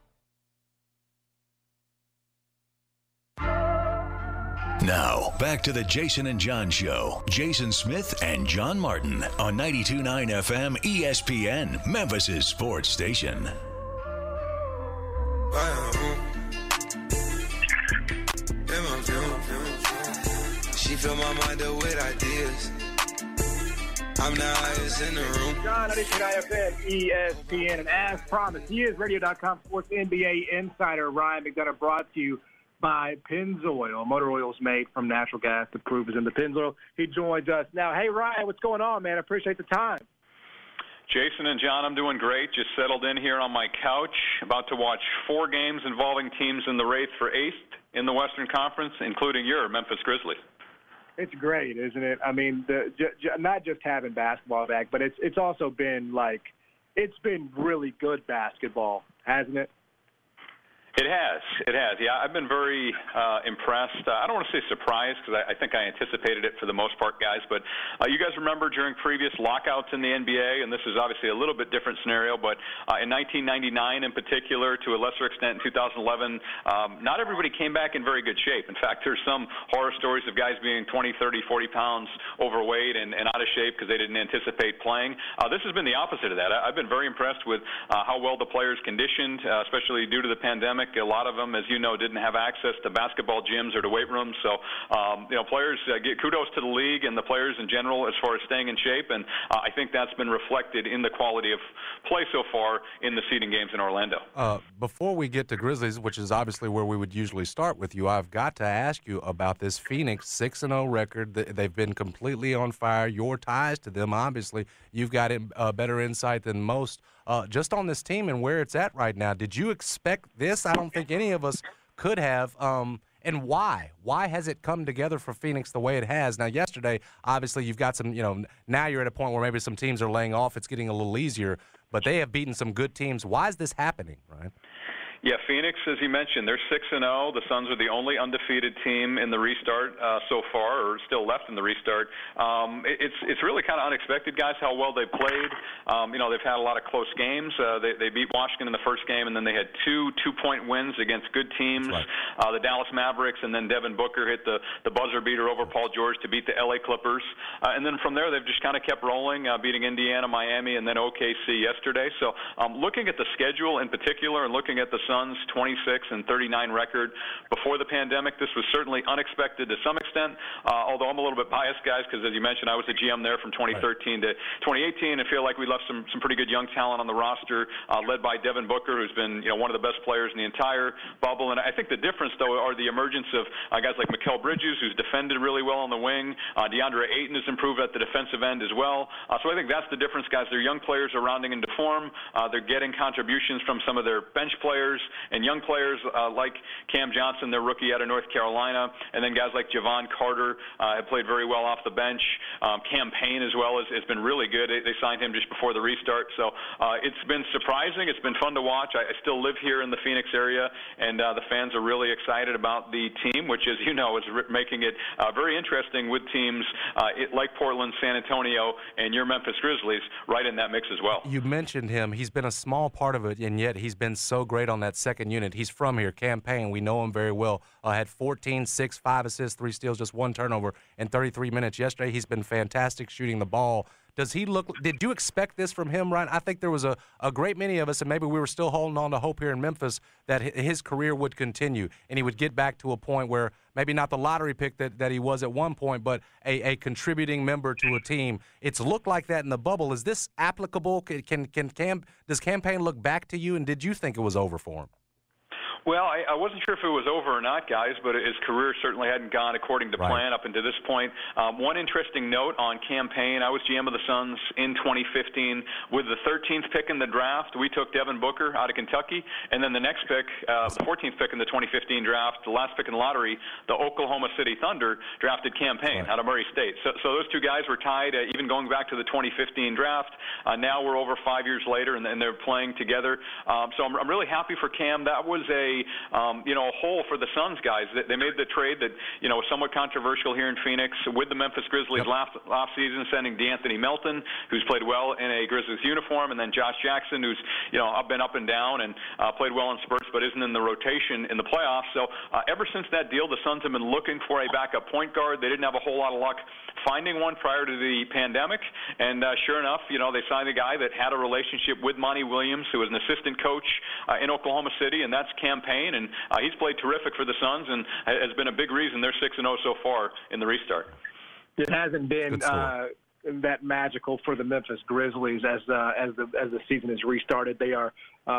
Now, back to the Jason and John Show. Jason Smith and John Martin on 92.9 FM ESPN, Memphis' sports station.
She fill my mind up with ideas. I'm the highest in the room.
John, 92.9 FM, ESPN, and as promised, he is Radio.com Sports NBA insider Ryan McDonough, brought to you by Pennzoil. Motor oils made from natural gas. The proof is in the Pennzoil. He joins us now. Hey, Ryan, what's going on, man? I appreciate the time.
Jason and John, I'm doing great. Just settled in here on my couch, about to watch 4 games involving teams in the race for 8th in the Western Conference, including your Memphis Grizzlies.
It's great, isn't it? I mean, not just having basketball back, but it's also been it's been really good basketball, hasn't it?
It has. Yeah, I've been very impressed. I don't want to say surprised because I think I anticipated it for the most part, guys. But you guys remember during previous lockouts in the NBA, and this is obviously a little bit different scenario, but in 1999 in particular, to a lesser extent in 2011, not everybody came back in very good shape. In fact, there's some horror stories of guys being 20, 30, 40 pounds overweight and out of shape because they didn't anticipate playing. This has been the opposite of that. I've been very impressed with how well the players conditioned, especially due to the pandemic. A lot of them, as you know, didn't have access to basketball gyms or to weight rooms. So, players get kudos to the league and the players in general as far as staying in shape. And I think that's been reflected in the quality of play so far in the seeding games in Orlando.
Before we get to Grizzlies, which is obviously where we would usually start with you, I've got to ask you about this Phoenix 6-0 record. They've been completely on fire. Your ties to them, obviously, you've got better insight than most. Just on this team and where it's at right now, did you expect this? I don't think any of us could have. And why? Why has it come together for Phoenix the way it has? Now, yesterday, obviously, you've got some, now you're at a point where maybe some teams are laying off. It's getting a little easier, but they have beaten some good teams. Why is this happening, Ryan?
Yeah, Phoenix, as you mentioned, they're 6-0. The Suns are the only undefeated team in the restart so far, or still left in the restart. It's really kind of unexpected, guys, how well they played. They've had a lot of close games. They beat Washington in the first game, and then they had two-point wins against good teams. Right. The Dallas Mavericks, and then Devin Booker hit the buzzer beater over Paul George to beat the LA Clippers. And then from there, they've just kind of kept rolling, beating Indiana, Miami, and then OKC yesterday. So looking at the schedule in particular and looking at the Suns, 26-39 record. Before the pandemic, this was certainly unexpected to some extent, although I'm a little bit biased, guys, because as you mentioned, I was the GM there from 2013 to 2018 and feel like we left some pretty good young talent on the roster, led by Devin Booker, who's been one of the best players in the entire bubble. And I think the difference, though, are the emergence of guys like Mikal Bridges, who's defended really well on the wing. DeAndre Ayton has improved at the defensive end as well. So I think that's the difference, guys. They're young players are rounding into form. They're getting contributions from some of their bench players and young players like Cam Johnson, their rookie out of North Carolina, and then guys like Javon Carter have played very well off the bench. Cam Payne as well has been really good. They signed him just before the restart. So it's been surprising. It's been fun to watch. I still live here in the Phoenix area, and the fans are really excited about the team, which, as you know, is making it very interesting with teams like Portland, San Antonio, and your Memphis Grizzlies right in that mix as well.
You mentioned him. He's been a small part of it, and yet he's been so great on that second unit. He's from here, Cam Payne. We know him very well. Had 14, 6, 5 assists, 3 steals, just 1 turnover in 33 minutes yesterday. He's been fantastic shooting the ball. Does he look – did you expect this from him, Ryan? I think there was a great many of us, and maybe we were still holding on to hope here in Memphis that his career would continue and he would get back to a point where maybe not the lottery pick that he was at one point, but a contributing member to a team. It's looked like that in the bubble. Is this applicable? Does Cam Payne look back to you, and did you think it was over for him?
Well, I wasn't sure if it was over or not, guys, but his career certainly hadn't gone according to plan up until this point. One interesting note on Cam Payne, I was GM of the Suns in 2015. With the 13th pick in the draft, we took Devin Booker out of Kentucky, and then the next pick, the 14th pick in the 2015 draft, the last pick in the lottery, the Oklahoma City Thunder drafted Cam Payne out of Murray State. So those two guys were tied, even going back to the 2015 draft. Now we're over 5 years later, and they're playing together. So I'm really happy for Cam. That was a hole for the Suns guys. They made the trade that was somewhat controversial here in Phoenix with the Memphis Grizzlies last season, sending DeAnthony Melton, who's played well in a Grizzlies uniform, and then Josh Jackson, who's been up and down and played well in spurts, but isn't in the rotation in the playoffs. So ever since that deal, the Suns have been looking for a backup point guard. They didn't have a whole lot of luck finding one prior to the pandemic, and sure enough, they signed a guy that had a relationship with Monty Williams, who was an assistant coach in Oklahoma City, and that's Cam Payne, and he's played terrific for the Suns and has been a big reason they're 6-0 so far in the restart.
It hasn't been that magical for the Memphis Grizzlies as the season has restarted. They are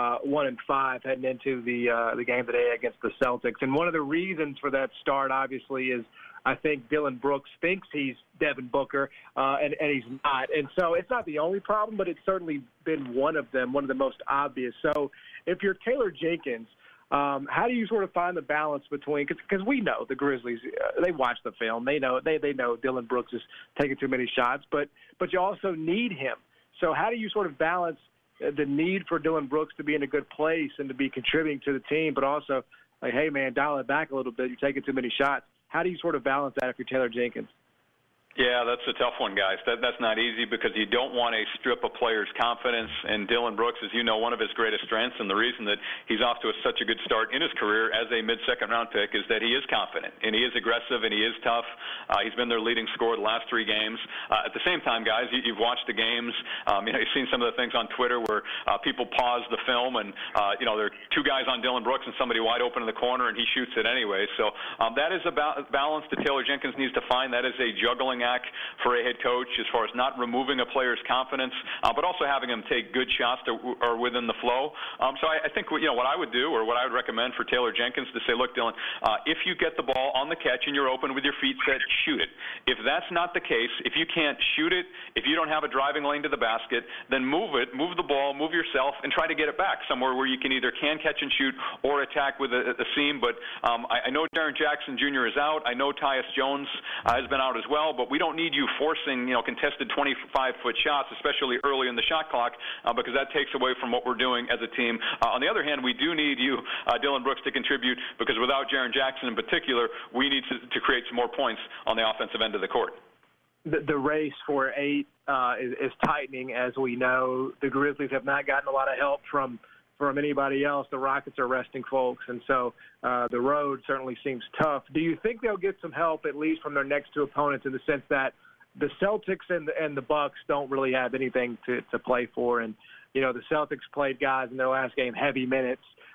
1-5 heading into the game today against the Celtics, and one of the reasons for that start, obviously, is I think Dillon Brooks thinks he's Devin Booker, and he's not. And so it's not the only problem, but it's certainly been one of them, one of the most obvious. So if you're Taylor Jenkins, how do you sort of find the balance between, because we know the Grizzlies, they watch the film, they know Dillon Brooks is taking too many shots, but you also need him. So how do you sort of balance the need for Dillon Brooks to be in a good place and to be contributing to the team, but also like, hey man, dial it back a little bit, you're taking too many shots. How do you sort of balance that if you're Taylor Jenkins?
Yeah, that's a tough one, guys. That's not easy because you don't want to strip a player's confidence. And Dillon Brooks, as you know, one of his greatest strengths and the reason that he's off to such a good start in his career as a mid-second round pick is that he is confident and he is aggressive and he is tough. He's been their leading scorer the last 3 games. At the same time, guys, you've watched the games. You've seen some of the things on Twitter where people pause the film and, there are 2 guys on Dillon Brooks and somebody wide open in the corner and he shoots it anyway. So that is a balance that Taylor Jenkins needs to find. That is a juggling act for a head coach as far as not removing a player's confidence, but also having him take good shots that are within the flow. So I think what I would do or what I would recommend for Taylor Jenkins to say, look, Dillon, if you get the ball on the catch and you're open with your feet set, shoot it. If that's not the case, if you can't shoot it, if you don't have a driving lane to the basket, then move it, move the ball, move yourself, and try to get it back somewhere where you can either catch and shoot or attack with a seam. But I know Jaren Jackson Jr. is out. I know Tyus Jones has been out as well, but we don't need you forcing, contested 25-foot shots, especially early in the shot clock, because that takes away from what we're doing as a team. On the other hand, we do need you, Dillon Brooks, to contribute because without Jaren Jackson in particular, we need to create some more points on the offensive end of the court.
The race for 8 is tightening, as we know. The Grizzlies have not gotten a lot of help from anybody else. The Rockets are resting folks, and so the road certainly seems tough. Do you think they'll get some help, at least from their next 2 opponents, in the sense that the Celtics and the Bucks don't really have anything to play for? And, the Celtics played guys in their last game heavy minutes.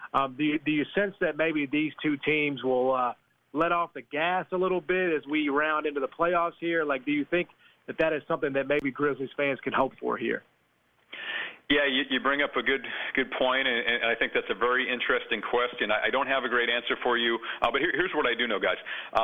Do you sense that maybe these two teams will let off the gas a little bit as we round into the playoffs here? Like, do you think that is something that maybe Grizzlies fans can hope for here?
Yeah, you bring up a good point, and I think that's a very interesting question. I don't have a great answer for you, but here's what I do know, guys.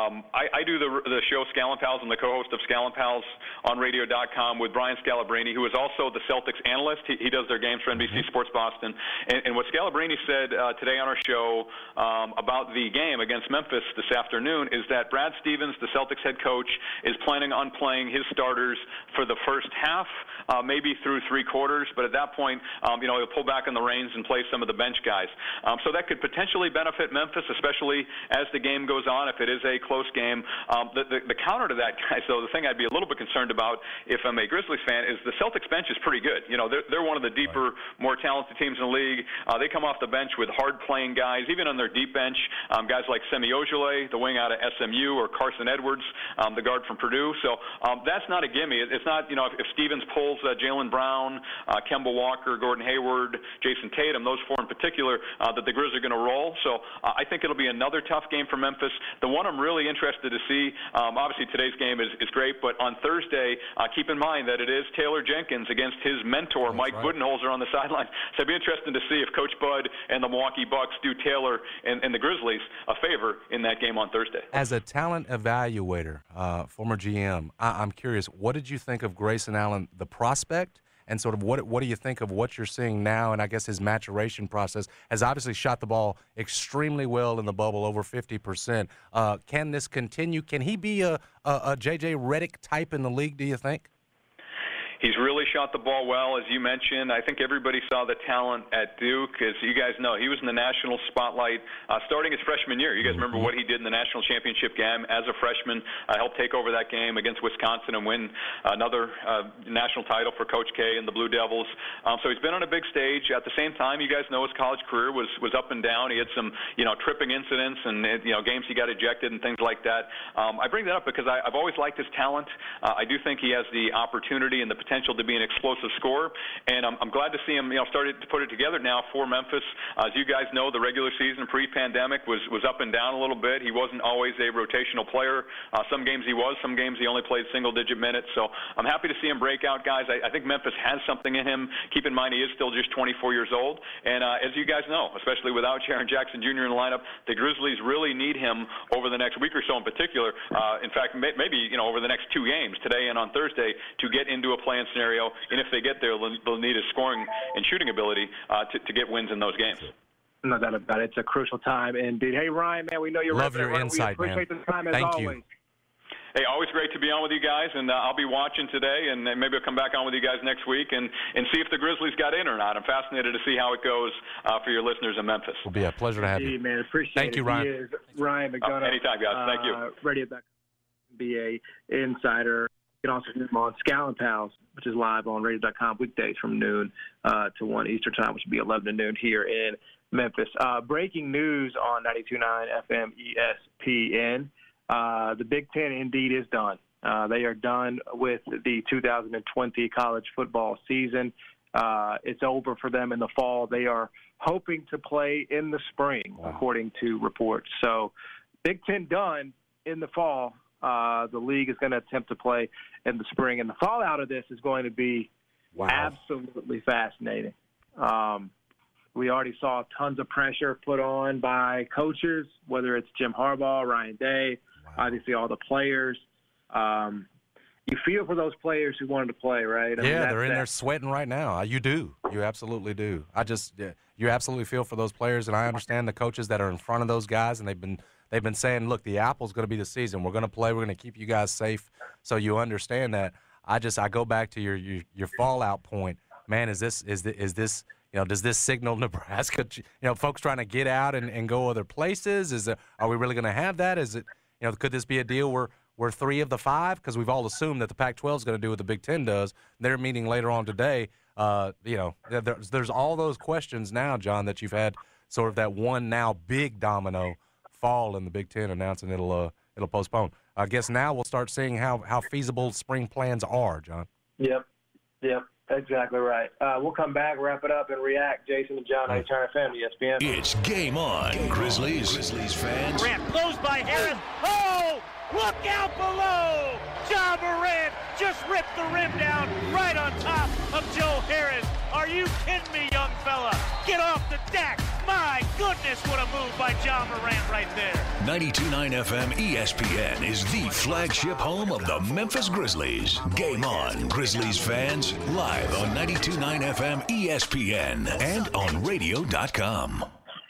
I do the show Scallon Pals. I'm the co-host of Scallon Pals on Radio.com with Brian Scalabrine, who is also the Celtics analyst. He does their games for NBC Sports Boston. And what Scalabrine said today on our show about the game against Memphis this afternoon is that Brad Stevens, the Celtics head coach, is planning on playing his starters for the first half, maybe through three quarters, but at that point, he'll pull back on the reins and play some of the bench guys. So that could potentially benefit Memphis, especially as the game goes on, if it is a close game. The counter to that, guys, though, the thing I'd be a little bit concerned about if I'm a Grizzlies fan is the Celtics bench is pretty good. They're one of the deeper, more talented teams in the league. They come off the bench with hard-playing guys, even on their deep bench, guys like Semi Ojeleye, the wing out of SMU, or Carson Edwards, the guard from Purdue. So that's not a gimme. It's not, if Stevens pulls Jaylen Brown, Kemba Walker, Gordon Hayward, Jason Tatum, those four in particular, that the Grizz are going to roll. So I think it'll be another tough game for Memphis. The one I'm really interested to see, obviously today's game is great, but on Thursday, keep in mind that it is Taylor Jenkins against his mentor, Mike Budenholzer, on the sideline. So it'll be interesting to see if Coach Bud and the Milwaukee Bucks do Taylor and the Grizzlies a favor in that game on Thursday.
As a talent evaluator, former GM, I'm curious, what did you think of Grayson Allen, the prospect? And sort of what do you think of what you're seeing now? And I guess his maturation process has obviously shot the ball extremely well in the bubble, over 50%. Can this continue? Can he be a J.J. Redick type in the league, do you think?
He's really shot the ball well, as you mentioned. I think everybody saw the talent at Duke. As you guys know, he was in the national spotlight starting his freshman year. You guys remember what he did in the national championship game as a freshman, helped take over that game against Wisconsin and win another national title for Coach K and the Blue Devils. So he's been on a big stage. At the same time, you guys know his college career was up and down. He had some, tripping incidents and, games he got ejected and things like that. I bring that up because I've always liked his talent. I do think he has the opportunity and the potential to be an explosive scorer, and I'm glad to see him, started to put it together now for Memphis. As you guys know, the regular season pre-pandemic was up and down a little bit. He wasn't always a rotational player. Some games he was, some games he only played single-digit minutes. So I'm happy to see him break out, guys. I think Memphis has something in him. Keep in mind he is still just 24 years old, and as you guys know, especially without Jaren Jackson Jr. in the lineup, the Grizzlies really need him over the next week or so in particular. In fact, maybe over the next two games, today and on Thursday, to get into a play-in scenario, and if they get there, they'll need his scoring and shooting ability to get wins in those games.
No doubt about it. It's a crucial time indeed. Hey, Ryan, man, we know you're
love your insight,
we appreciate the time as
Thank
always.
You.
Hey, always great to be on with you guys, and I'll be watching today, and maybe I'll come back on with you guys next week and see if the Grizzlies got in or not. I'm fascinated to see how it goes for your listeners in Memphis.
It'll be a pleasure to have you.
Man, appreciate
Thank
it.
you, Ryan.
He is Ryan McDonough.
Anytime, guys. Thank you.
Radio.com, NBA insider. You can also hear him on Scallon Pals, which is live on Radio.com weekdays from noon to 1 Eastern time, which would be 11 to noon here in Memphis. Breaking news on 92.9 FM ESPN. The Big Ten indeed is done. They are done with the 2020 college football season. It's over for them in the fall. They are hoping to play in the spring, according to reports. So Big Ten done in the fall. The league is going to attempt to play in the spring. And the fallout of this is going to be absolutely fascinating. We already saw tons of pressure put on by coaches, whether it's Jim Harbaugh, Ryan Day, obviously all the players. You feel for those players who wanted to play, right?
They're in there sweating right now. You do. You absolutely do. You absolutely feel for those players, and I understand the coaches that are in front of those guys, and they've been saying, look, the apple's going to be the season. We're going to play. We're going to keep you guys safe, so you understand that. I go back to your fallout point. Man, is this does this signal Nebraska, folks trying to get out and go other places? Are we really going to have that? Is it, could this be a deal where we're 3 of the 5? Because we've all assumed that the Pac-12 is going to do what the Big Ten does. They're meeting later on today. There's all those questions now, John, that you've had sort of that one now big domino fall in the Big Ten announcing it'll postpone. I guess now we'll start seeing how feasible spring plans are, John.
Yep. Exactly right. We'll come back, wrap it up, and react. Jason and John, 92.9 FM, ESPN.
It's Game On, Grizzlies fans.
Morant closed by Harris. Oh, look out below. Ja Morant just ripped the rim down right on top of Joe Harris. Are you kidding me, young fella? Get off the deck. My goodness, what a move by Ja Morant right there.
92.9 FM ESPN is the flagship home of the Memphis Grizzlies. Game On, Grizzlies fans, live on 92.9 FM ESPN and on radio.com.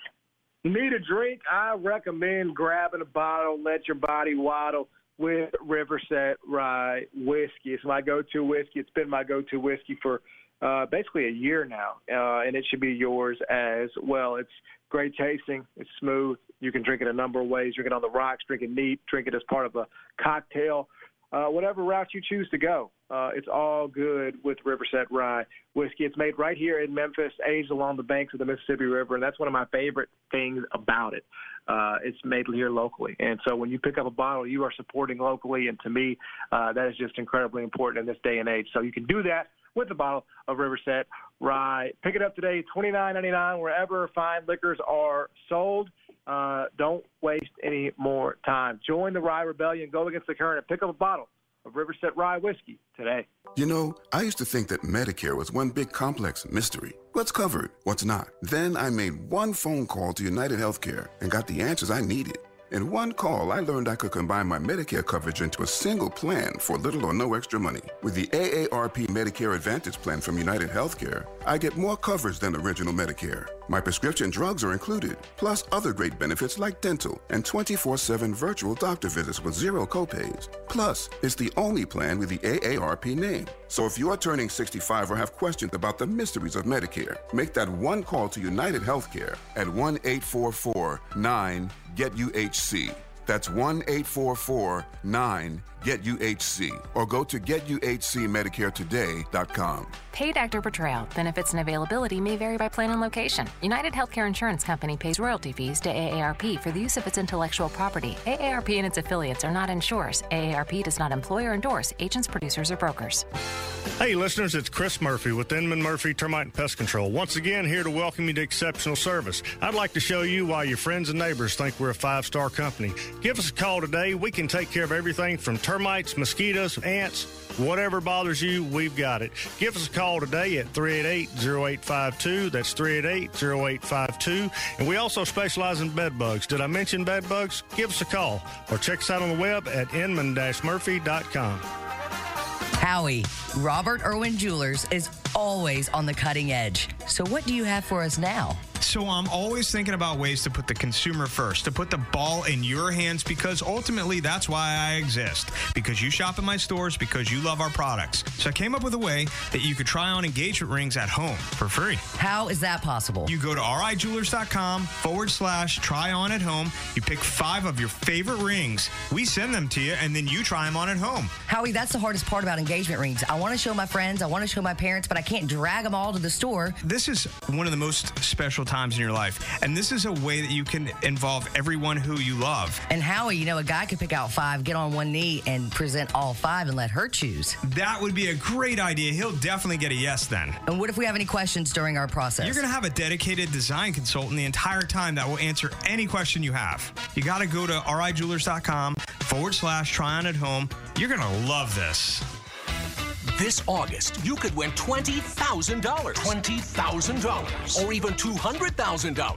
Need a drink? I recommend grabbing a bottle, let your body waddle with Riverset Rye Whiskey. It's my go-to whiskey. It's been my go-to whiskey for basically a year now, and it should be yours as well. It's great tasting. It's smooth. You can drink it a number of ways. Drink it on the rocks, drink it neat, drink it as part of a cocktail. Whatever route you choose to go, it's all good with Riverset Rye Whiskey. It's made right here in Memphis, aged along the banks of the Mississippi River, and that's one of my favorite things about it. It's made here locally. And so when you pick up a bottle, you are supporting locally, and to me, that is just incredibly important in this day and age. So you can do that with a bottle of Riverset Rye. Pick it up today, $29.99, wherever fine liquors are sold. Don't waste any more time. Join the Rye Rebellion, go against the current, and pick up a bottle of Riverset Rye Whiskey today.
You know, I used to think that Medicare was one big complex mystery. What's covered, what's not? Then I made one phone call to United Healthcare and got the answers I needed. In one call, I learned I could combine my Medicare coverage into a single plan for little or no extra money. With the AARP Medicare Advantage plan from United Healthcare, I get more coverage than original Medicare. My prescription drugs are included, plus other great benefits like dental and 24/7 virtual doctor visits with zero copays. Plus, it's the only plan with the AARP name. So if you're turning 65 or have questions about the mysteries of Medicare, make that one call to United Healthcare at 1-844-9-GET-UHC. That's 1-844-9-GET-UHC. Or go to getuhcmedicaretoday.com.
Paid actor portrayal. Benefits and availability may vary by plan and location. United Healthcare Insurance Company pays royalty fees to AARP for the use of its intellectual property. AARP and its affiliates are not insurers. AARP does not employ or endorse agents, producers, or brokers.
Hey, listeners, it's Chris Murphy with Inman Murphy Termite and Pest Control. Once again, here to welcome you to exceptional service. I'd like to show you why your friends and neighbors think we're a five-star company. Give us a call today. We can take care of everything from termites, mosquitoes, ants, whatever bothers you, we've got it. Give us a call today at 388-0852. That's 388-0852. And we also specialize in bed bugs. Did I mention bed bugs? Give us a call or check us out on the web at inman-murphy.com.
Howie, Robert Irwin Jewelers is always on the cutting edge. So what do you have for us now?
So I'm always thinking about ways to put the consumer first, to put the ball in your hands, because ultimately that's why I exist. Because you shop in my stores, because you love our products. So I came up with a way that you could try on engagement rings at home for free.
How is that possible?
You go to rijewelers.com/try on at home. You pick 5 of your favorite rings. We send them to you, and then you try them on at home.
Howie, that's the hardest part about engagement rings. I want to show my friends, I want to show my parents, but I can't drag them all to the store.
This is one of the most special times in your life, and this is a way that you can involve everyone who you love.
And Howie, you know, a guy could pick out 5, get on one knee, and present all 5 and let her choose.
That would be a great idea. He'll definitely get a yes then.
And what if we have any questions during our process?
You're going to have a dedicated design consultant the entire time that will answer any question you have. You got to go to rijewelers.com/try on at home. You're going to love this.
This August, you could win $20,000. $20,000. Or even $200,000.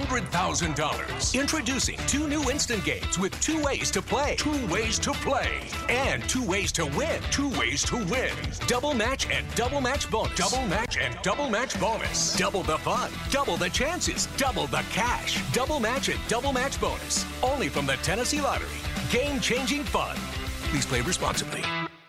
$200,000. Introducing 2 new instant games with 2 ways to play. 2 ways to play. And 2 ways to win. 2 ways to win. Double match and double match bonus. Double match and double match bonus. Double the fun. Double the chances. Double the cash. Double match and double match bonus. Only from the Tennessee Lottery. Game-changing fun. Please play responsibly.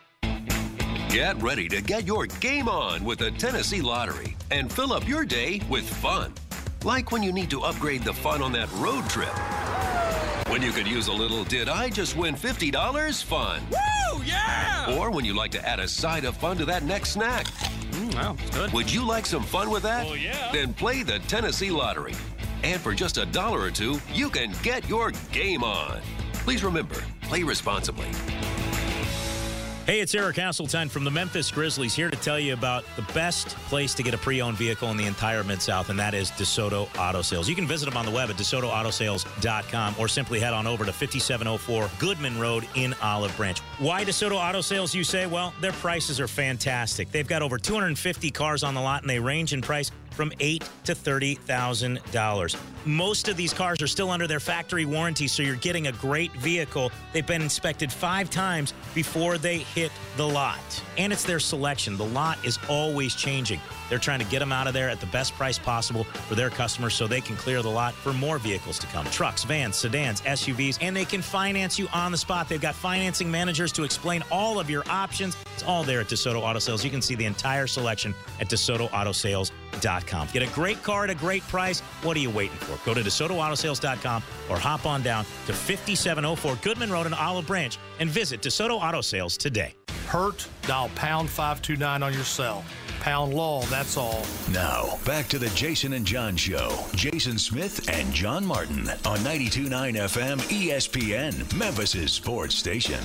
Get ready to get your game on with the Tennessee Lottery and fill up your day with fun. Like when you need to upgrade the fun on that road trip. When you could use a little "did I just win $50" fun.
Woo, yeah!
Or when you like to add a side of fun to that next snack.
Wow, that's good.
Would you like some fun with that?
Well, yeah.
Then play the Tennessee Lottery. And for just $1 or $2, you can get your game on. Please remember, play responsibly.
Hey, it's Eric Hasseltine from the Memphis Grizzlies here to tell you about the best place to get a pre-owned vehicle in the entire Mid-South, and that is DeSoto Auto Sales. You can visit them on the web at DeSotoAutoSales.com or simply head on over to 5704 Goodman Road in Olive Branch. Why DeSoto Auto Sales, you say? Well, their prices are fantastic. They've got over 250 cars on the lot, and they range in price from $8,000 to $30,000. Most of these cars are still under their factory warranty, so you're getting a great vehicle. They've been inspected 5 times before they hit the lot. And it's their selection. The lot is always changing. They're trying to get them out of there at the best price possible for their customers so they can clear the lot for more vehicles to come. Trucks, vans, sedans, SUVs, and they can finance you on the spot. They've got financing managers to explain all of your options. It's all there at DeSoto Auto Sales. You can see the entire selection at DeSotoAutoSales.com. Get a great car at a great price. What are you waiting for? Go to DeSotoAutoSales.com or hop on down to 5704 Goodman Road in Olive Branch and visit DeSoto Auto Sales today.
Hurt? Dial pound 529 on your cell. Pound law, that's all.
Now, back to the Jason and John Show. Jason Smith and John Martin on 92.9 FM ESPN, Memphis' sports station.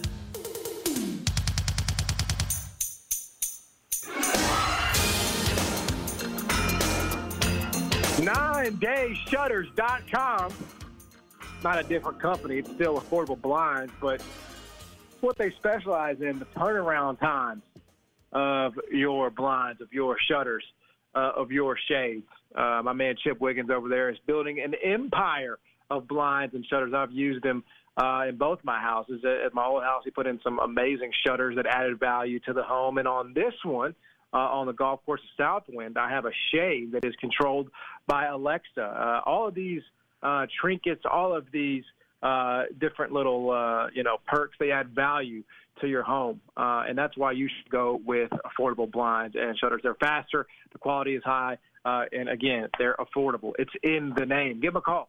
NineDayShutters.com. Not a different company. It's still Affordable Blinds, but what they specialize in, the turnaround times of your blinds, of your shutters, of your shades. My man Chip Wiggins over there is building an empire of blinds and shutters. I've used them in both my houses. At my old house, he put in some amazing shutters that added value to the home. And on this one, on the golf course of Southwind, I have a shade that is controlled by Alexa. All of these trinkets, all of these different little, perks, they add value to your home. And that's why you should go with Affordable Blinds and Shutters. They're faster, the quality is high, and again, they're affordable. It's in the name. Give them a call.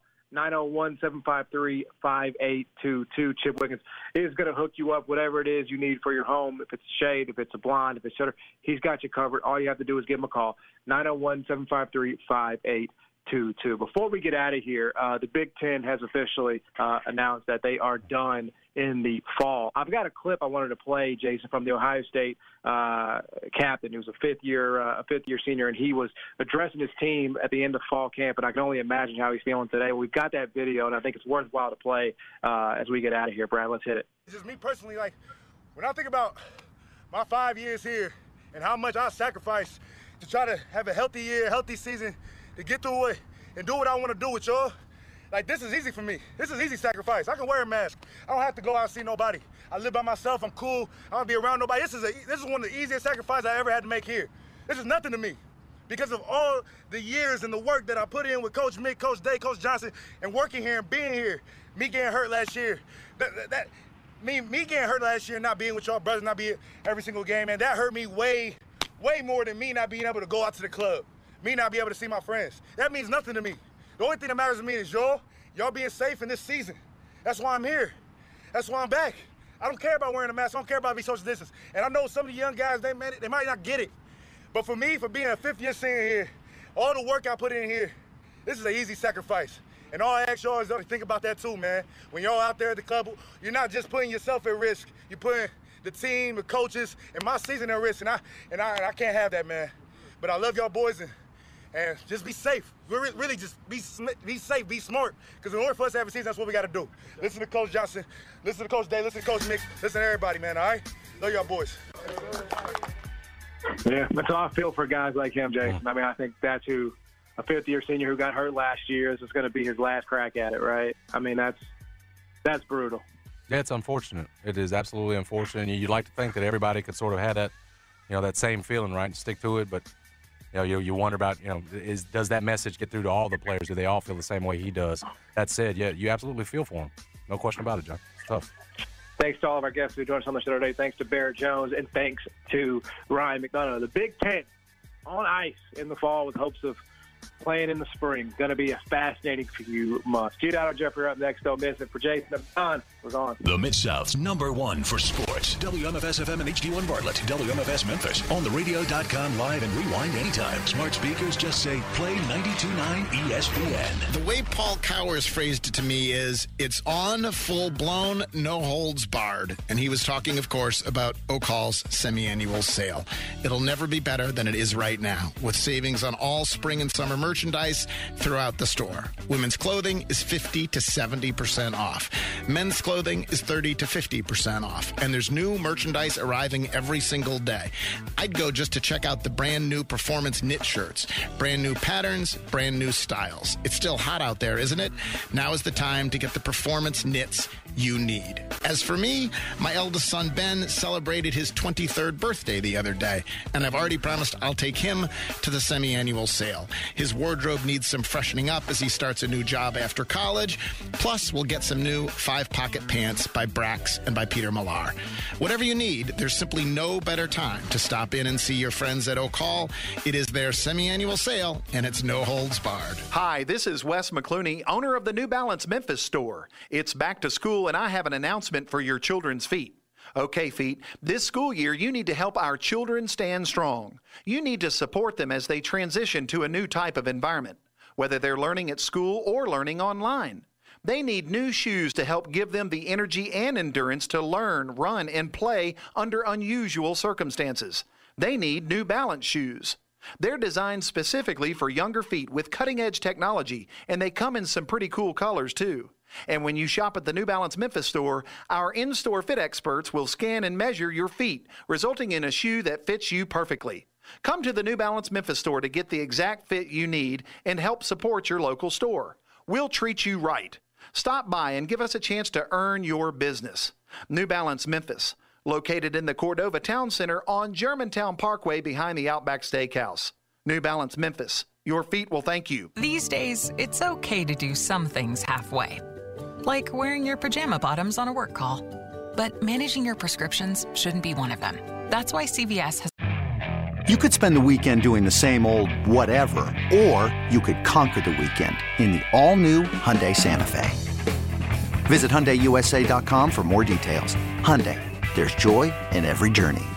901-753-5822. Chip Wiggins is going to hook you up, whatever it is you need for your home. If it's shade, if it's a blind, if it's shutter, he's got you covered. All you have to do is give him a call, 901-753-5822. Before we get out of here, the Big Ten has officially announced that they are done in the fall. I've got a clip I wanted to play, Jason, from the Ohio State captain who's a fifth year senior, and he was addressing his team at the end of fall camp, and I can only imagine how he's feeling today. We've got that video, and I think it's worthwhile to play as we get out of here. Brad, let's hit it.
It's just me personally, like, when I think about my 5 years here and how much I sacrificed to try to have a healthy year, healthy season, to get through it and do what I want to do with y'all. Like, this is easy for me. This is easy sacrifice. I can wear a mask. I don't have to go out and see nobody. I live by myself. I'm cool. I don't be around nobody. This is one of the easiest sacrifices I ever had to make here. This is nothing to me because of all the years and the work that I put in with Coach Mick, Coach Day, Coach Johnson, and working here and being here. Me getting hurt last year. Me getting hurt last year and not being with y'all brothers, not being every single game, man, that hurt me way more than me not being able to go out to the club. Me not be able to see my friends. That means nothing to me. The only thing that matters to me is y'all being safe in this season. That's why I'm here. That's why I'm back. I don't care about wearing a mask. I don't care about being social distance. And I know some of the young guys, they might not get it. But for me, for being a fifth-year senior here, all the work I put in here, this is an easy sacrifice. And all I ask y'all is to think about that too, man. When y'all out there at the club, you're not just putting yourself at risk. You're putting the team, the coaches, and my season at risk. And I can't have that, man. But I love y'all boys, and just be safe. Really just be safe, be smart. Because in order for us to have a season, that's what we got to do. Listen to Coach Johnson, listen to Coach Day, listen to Coach Mix, listen to everybody, man, all right? Love y'all boys.
Yeah, that's how I feel for guys like him, Jason. I mean, I think that's who, a fifth-year senior who got hurt last year, this is going to be his last crack at it, right? I mean, that's brutal.
Yeah, it's unfortunate. It is absolutely unfortunate. You'd like to think that everybody could sort of have that, that same feeling, right, and stick to it, but you wonder about, does that message get through to all the players? Do they all feel the same way he does? That said, yeah, you absolutely feel for him. No question about it, John. It's tough.
Thanks to all of our guests who joined us on the show today. Thanks to Barrett Jones, and thanks to Ryan McDonough. The Big Ten on ice in the fall with hopes of playing in the spring. Going to be a fascinating few months. Get out of Jeffrey up next. Don't miss it. For Jason, I'm Don. We're gone.
The Mid-South's #1 for sports. WMFS-FM and HD1 Bartlett. WMFS Memphis. On the radio.com live and rewind anytime. Smart speakers just say play 92.9 ESPN.
The way Paul Cowers phrased it to me is, it's on, full-blown, no holds barred. And he was talking, of course, about O'Call's semi-annual sale. It'll never be better than it is right now, with savings on all spring and summer merchandise throughout the store. Women's clothing is 50 to 70% off. Men's clothing is 30 to 50% off. And there's new merchandise arriving every single day. I'd go just to check out the brand new performance knit shirts. Brand new patterns, brand new styles. It's still hot out there, isn't it? Now is the time to get the performance knits you need. As for me, my eldest son Ben celebrated his 23rd birthday the other day, and I've already promised I'll take him to the semi-annual sale. His wardrobe needs some freshening up as he starts a new job after college. Plus, we'll get some new 5-pocket pants by Brax and by Peter Millar. Whatever you need, there's simply no better time to stop in and see your friends at O'Call. It is their semi-annual sale, and it's no holds barred.
Hi, this is Wes McClooney, owner of the New Balance Memphis store. It's back to school, and I have an announcement for your children's feet. Okay, feet, this school year you need to help our children stand strong. You need to support them as they transition to a new type of environment, whether they're learning at school or learning online. They need new shoes to help give them the energy and endurance to learn, run, and play under unusual circumstances. They need New Balance shoes. They're designed specifically for younger feet with cutting-edge technology, and they come in some pretty cool colors, too. And when you shop at the New Balance Memphis store, our in-store fit experts will scan and measure your feet, resulting in a shoe that fits you perfectly. Come to the New Balance Memphis store to get the exact fit you need and help support your local store. We'll treat you right. Stop by and give us a chance to earn your business. New Balance Memphis, located in the Cordova Town Center on Germantown Parkway behind the Outback Steakhouse. New Balance Memphis, your feet will thank you.
These days, it's okay to do some things halfway, like wearing your pajama bottoms on a work call. But managing your prescriptions shouldn't be one of them. That's why CVS has...
You could spend the weekend doing the same old whatever, or you could conquer the weekend in the all-new Hyundai Santa Fe. Visit HyundaiUSA.com for more details. Hyundai, there's joy in every journey.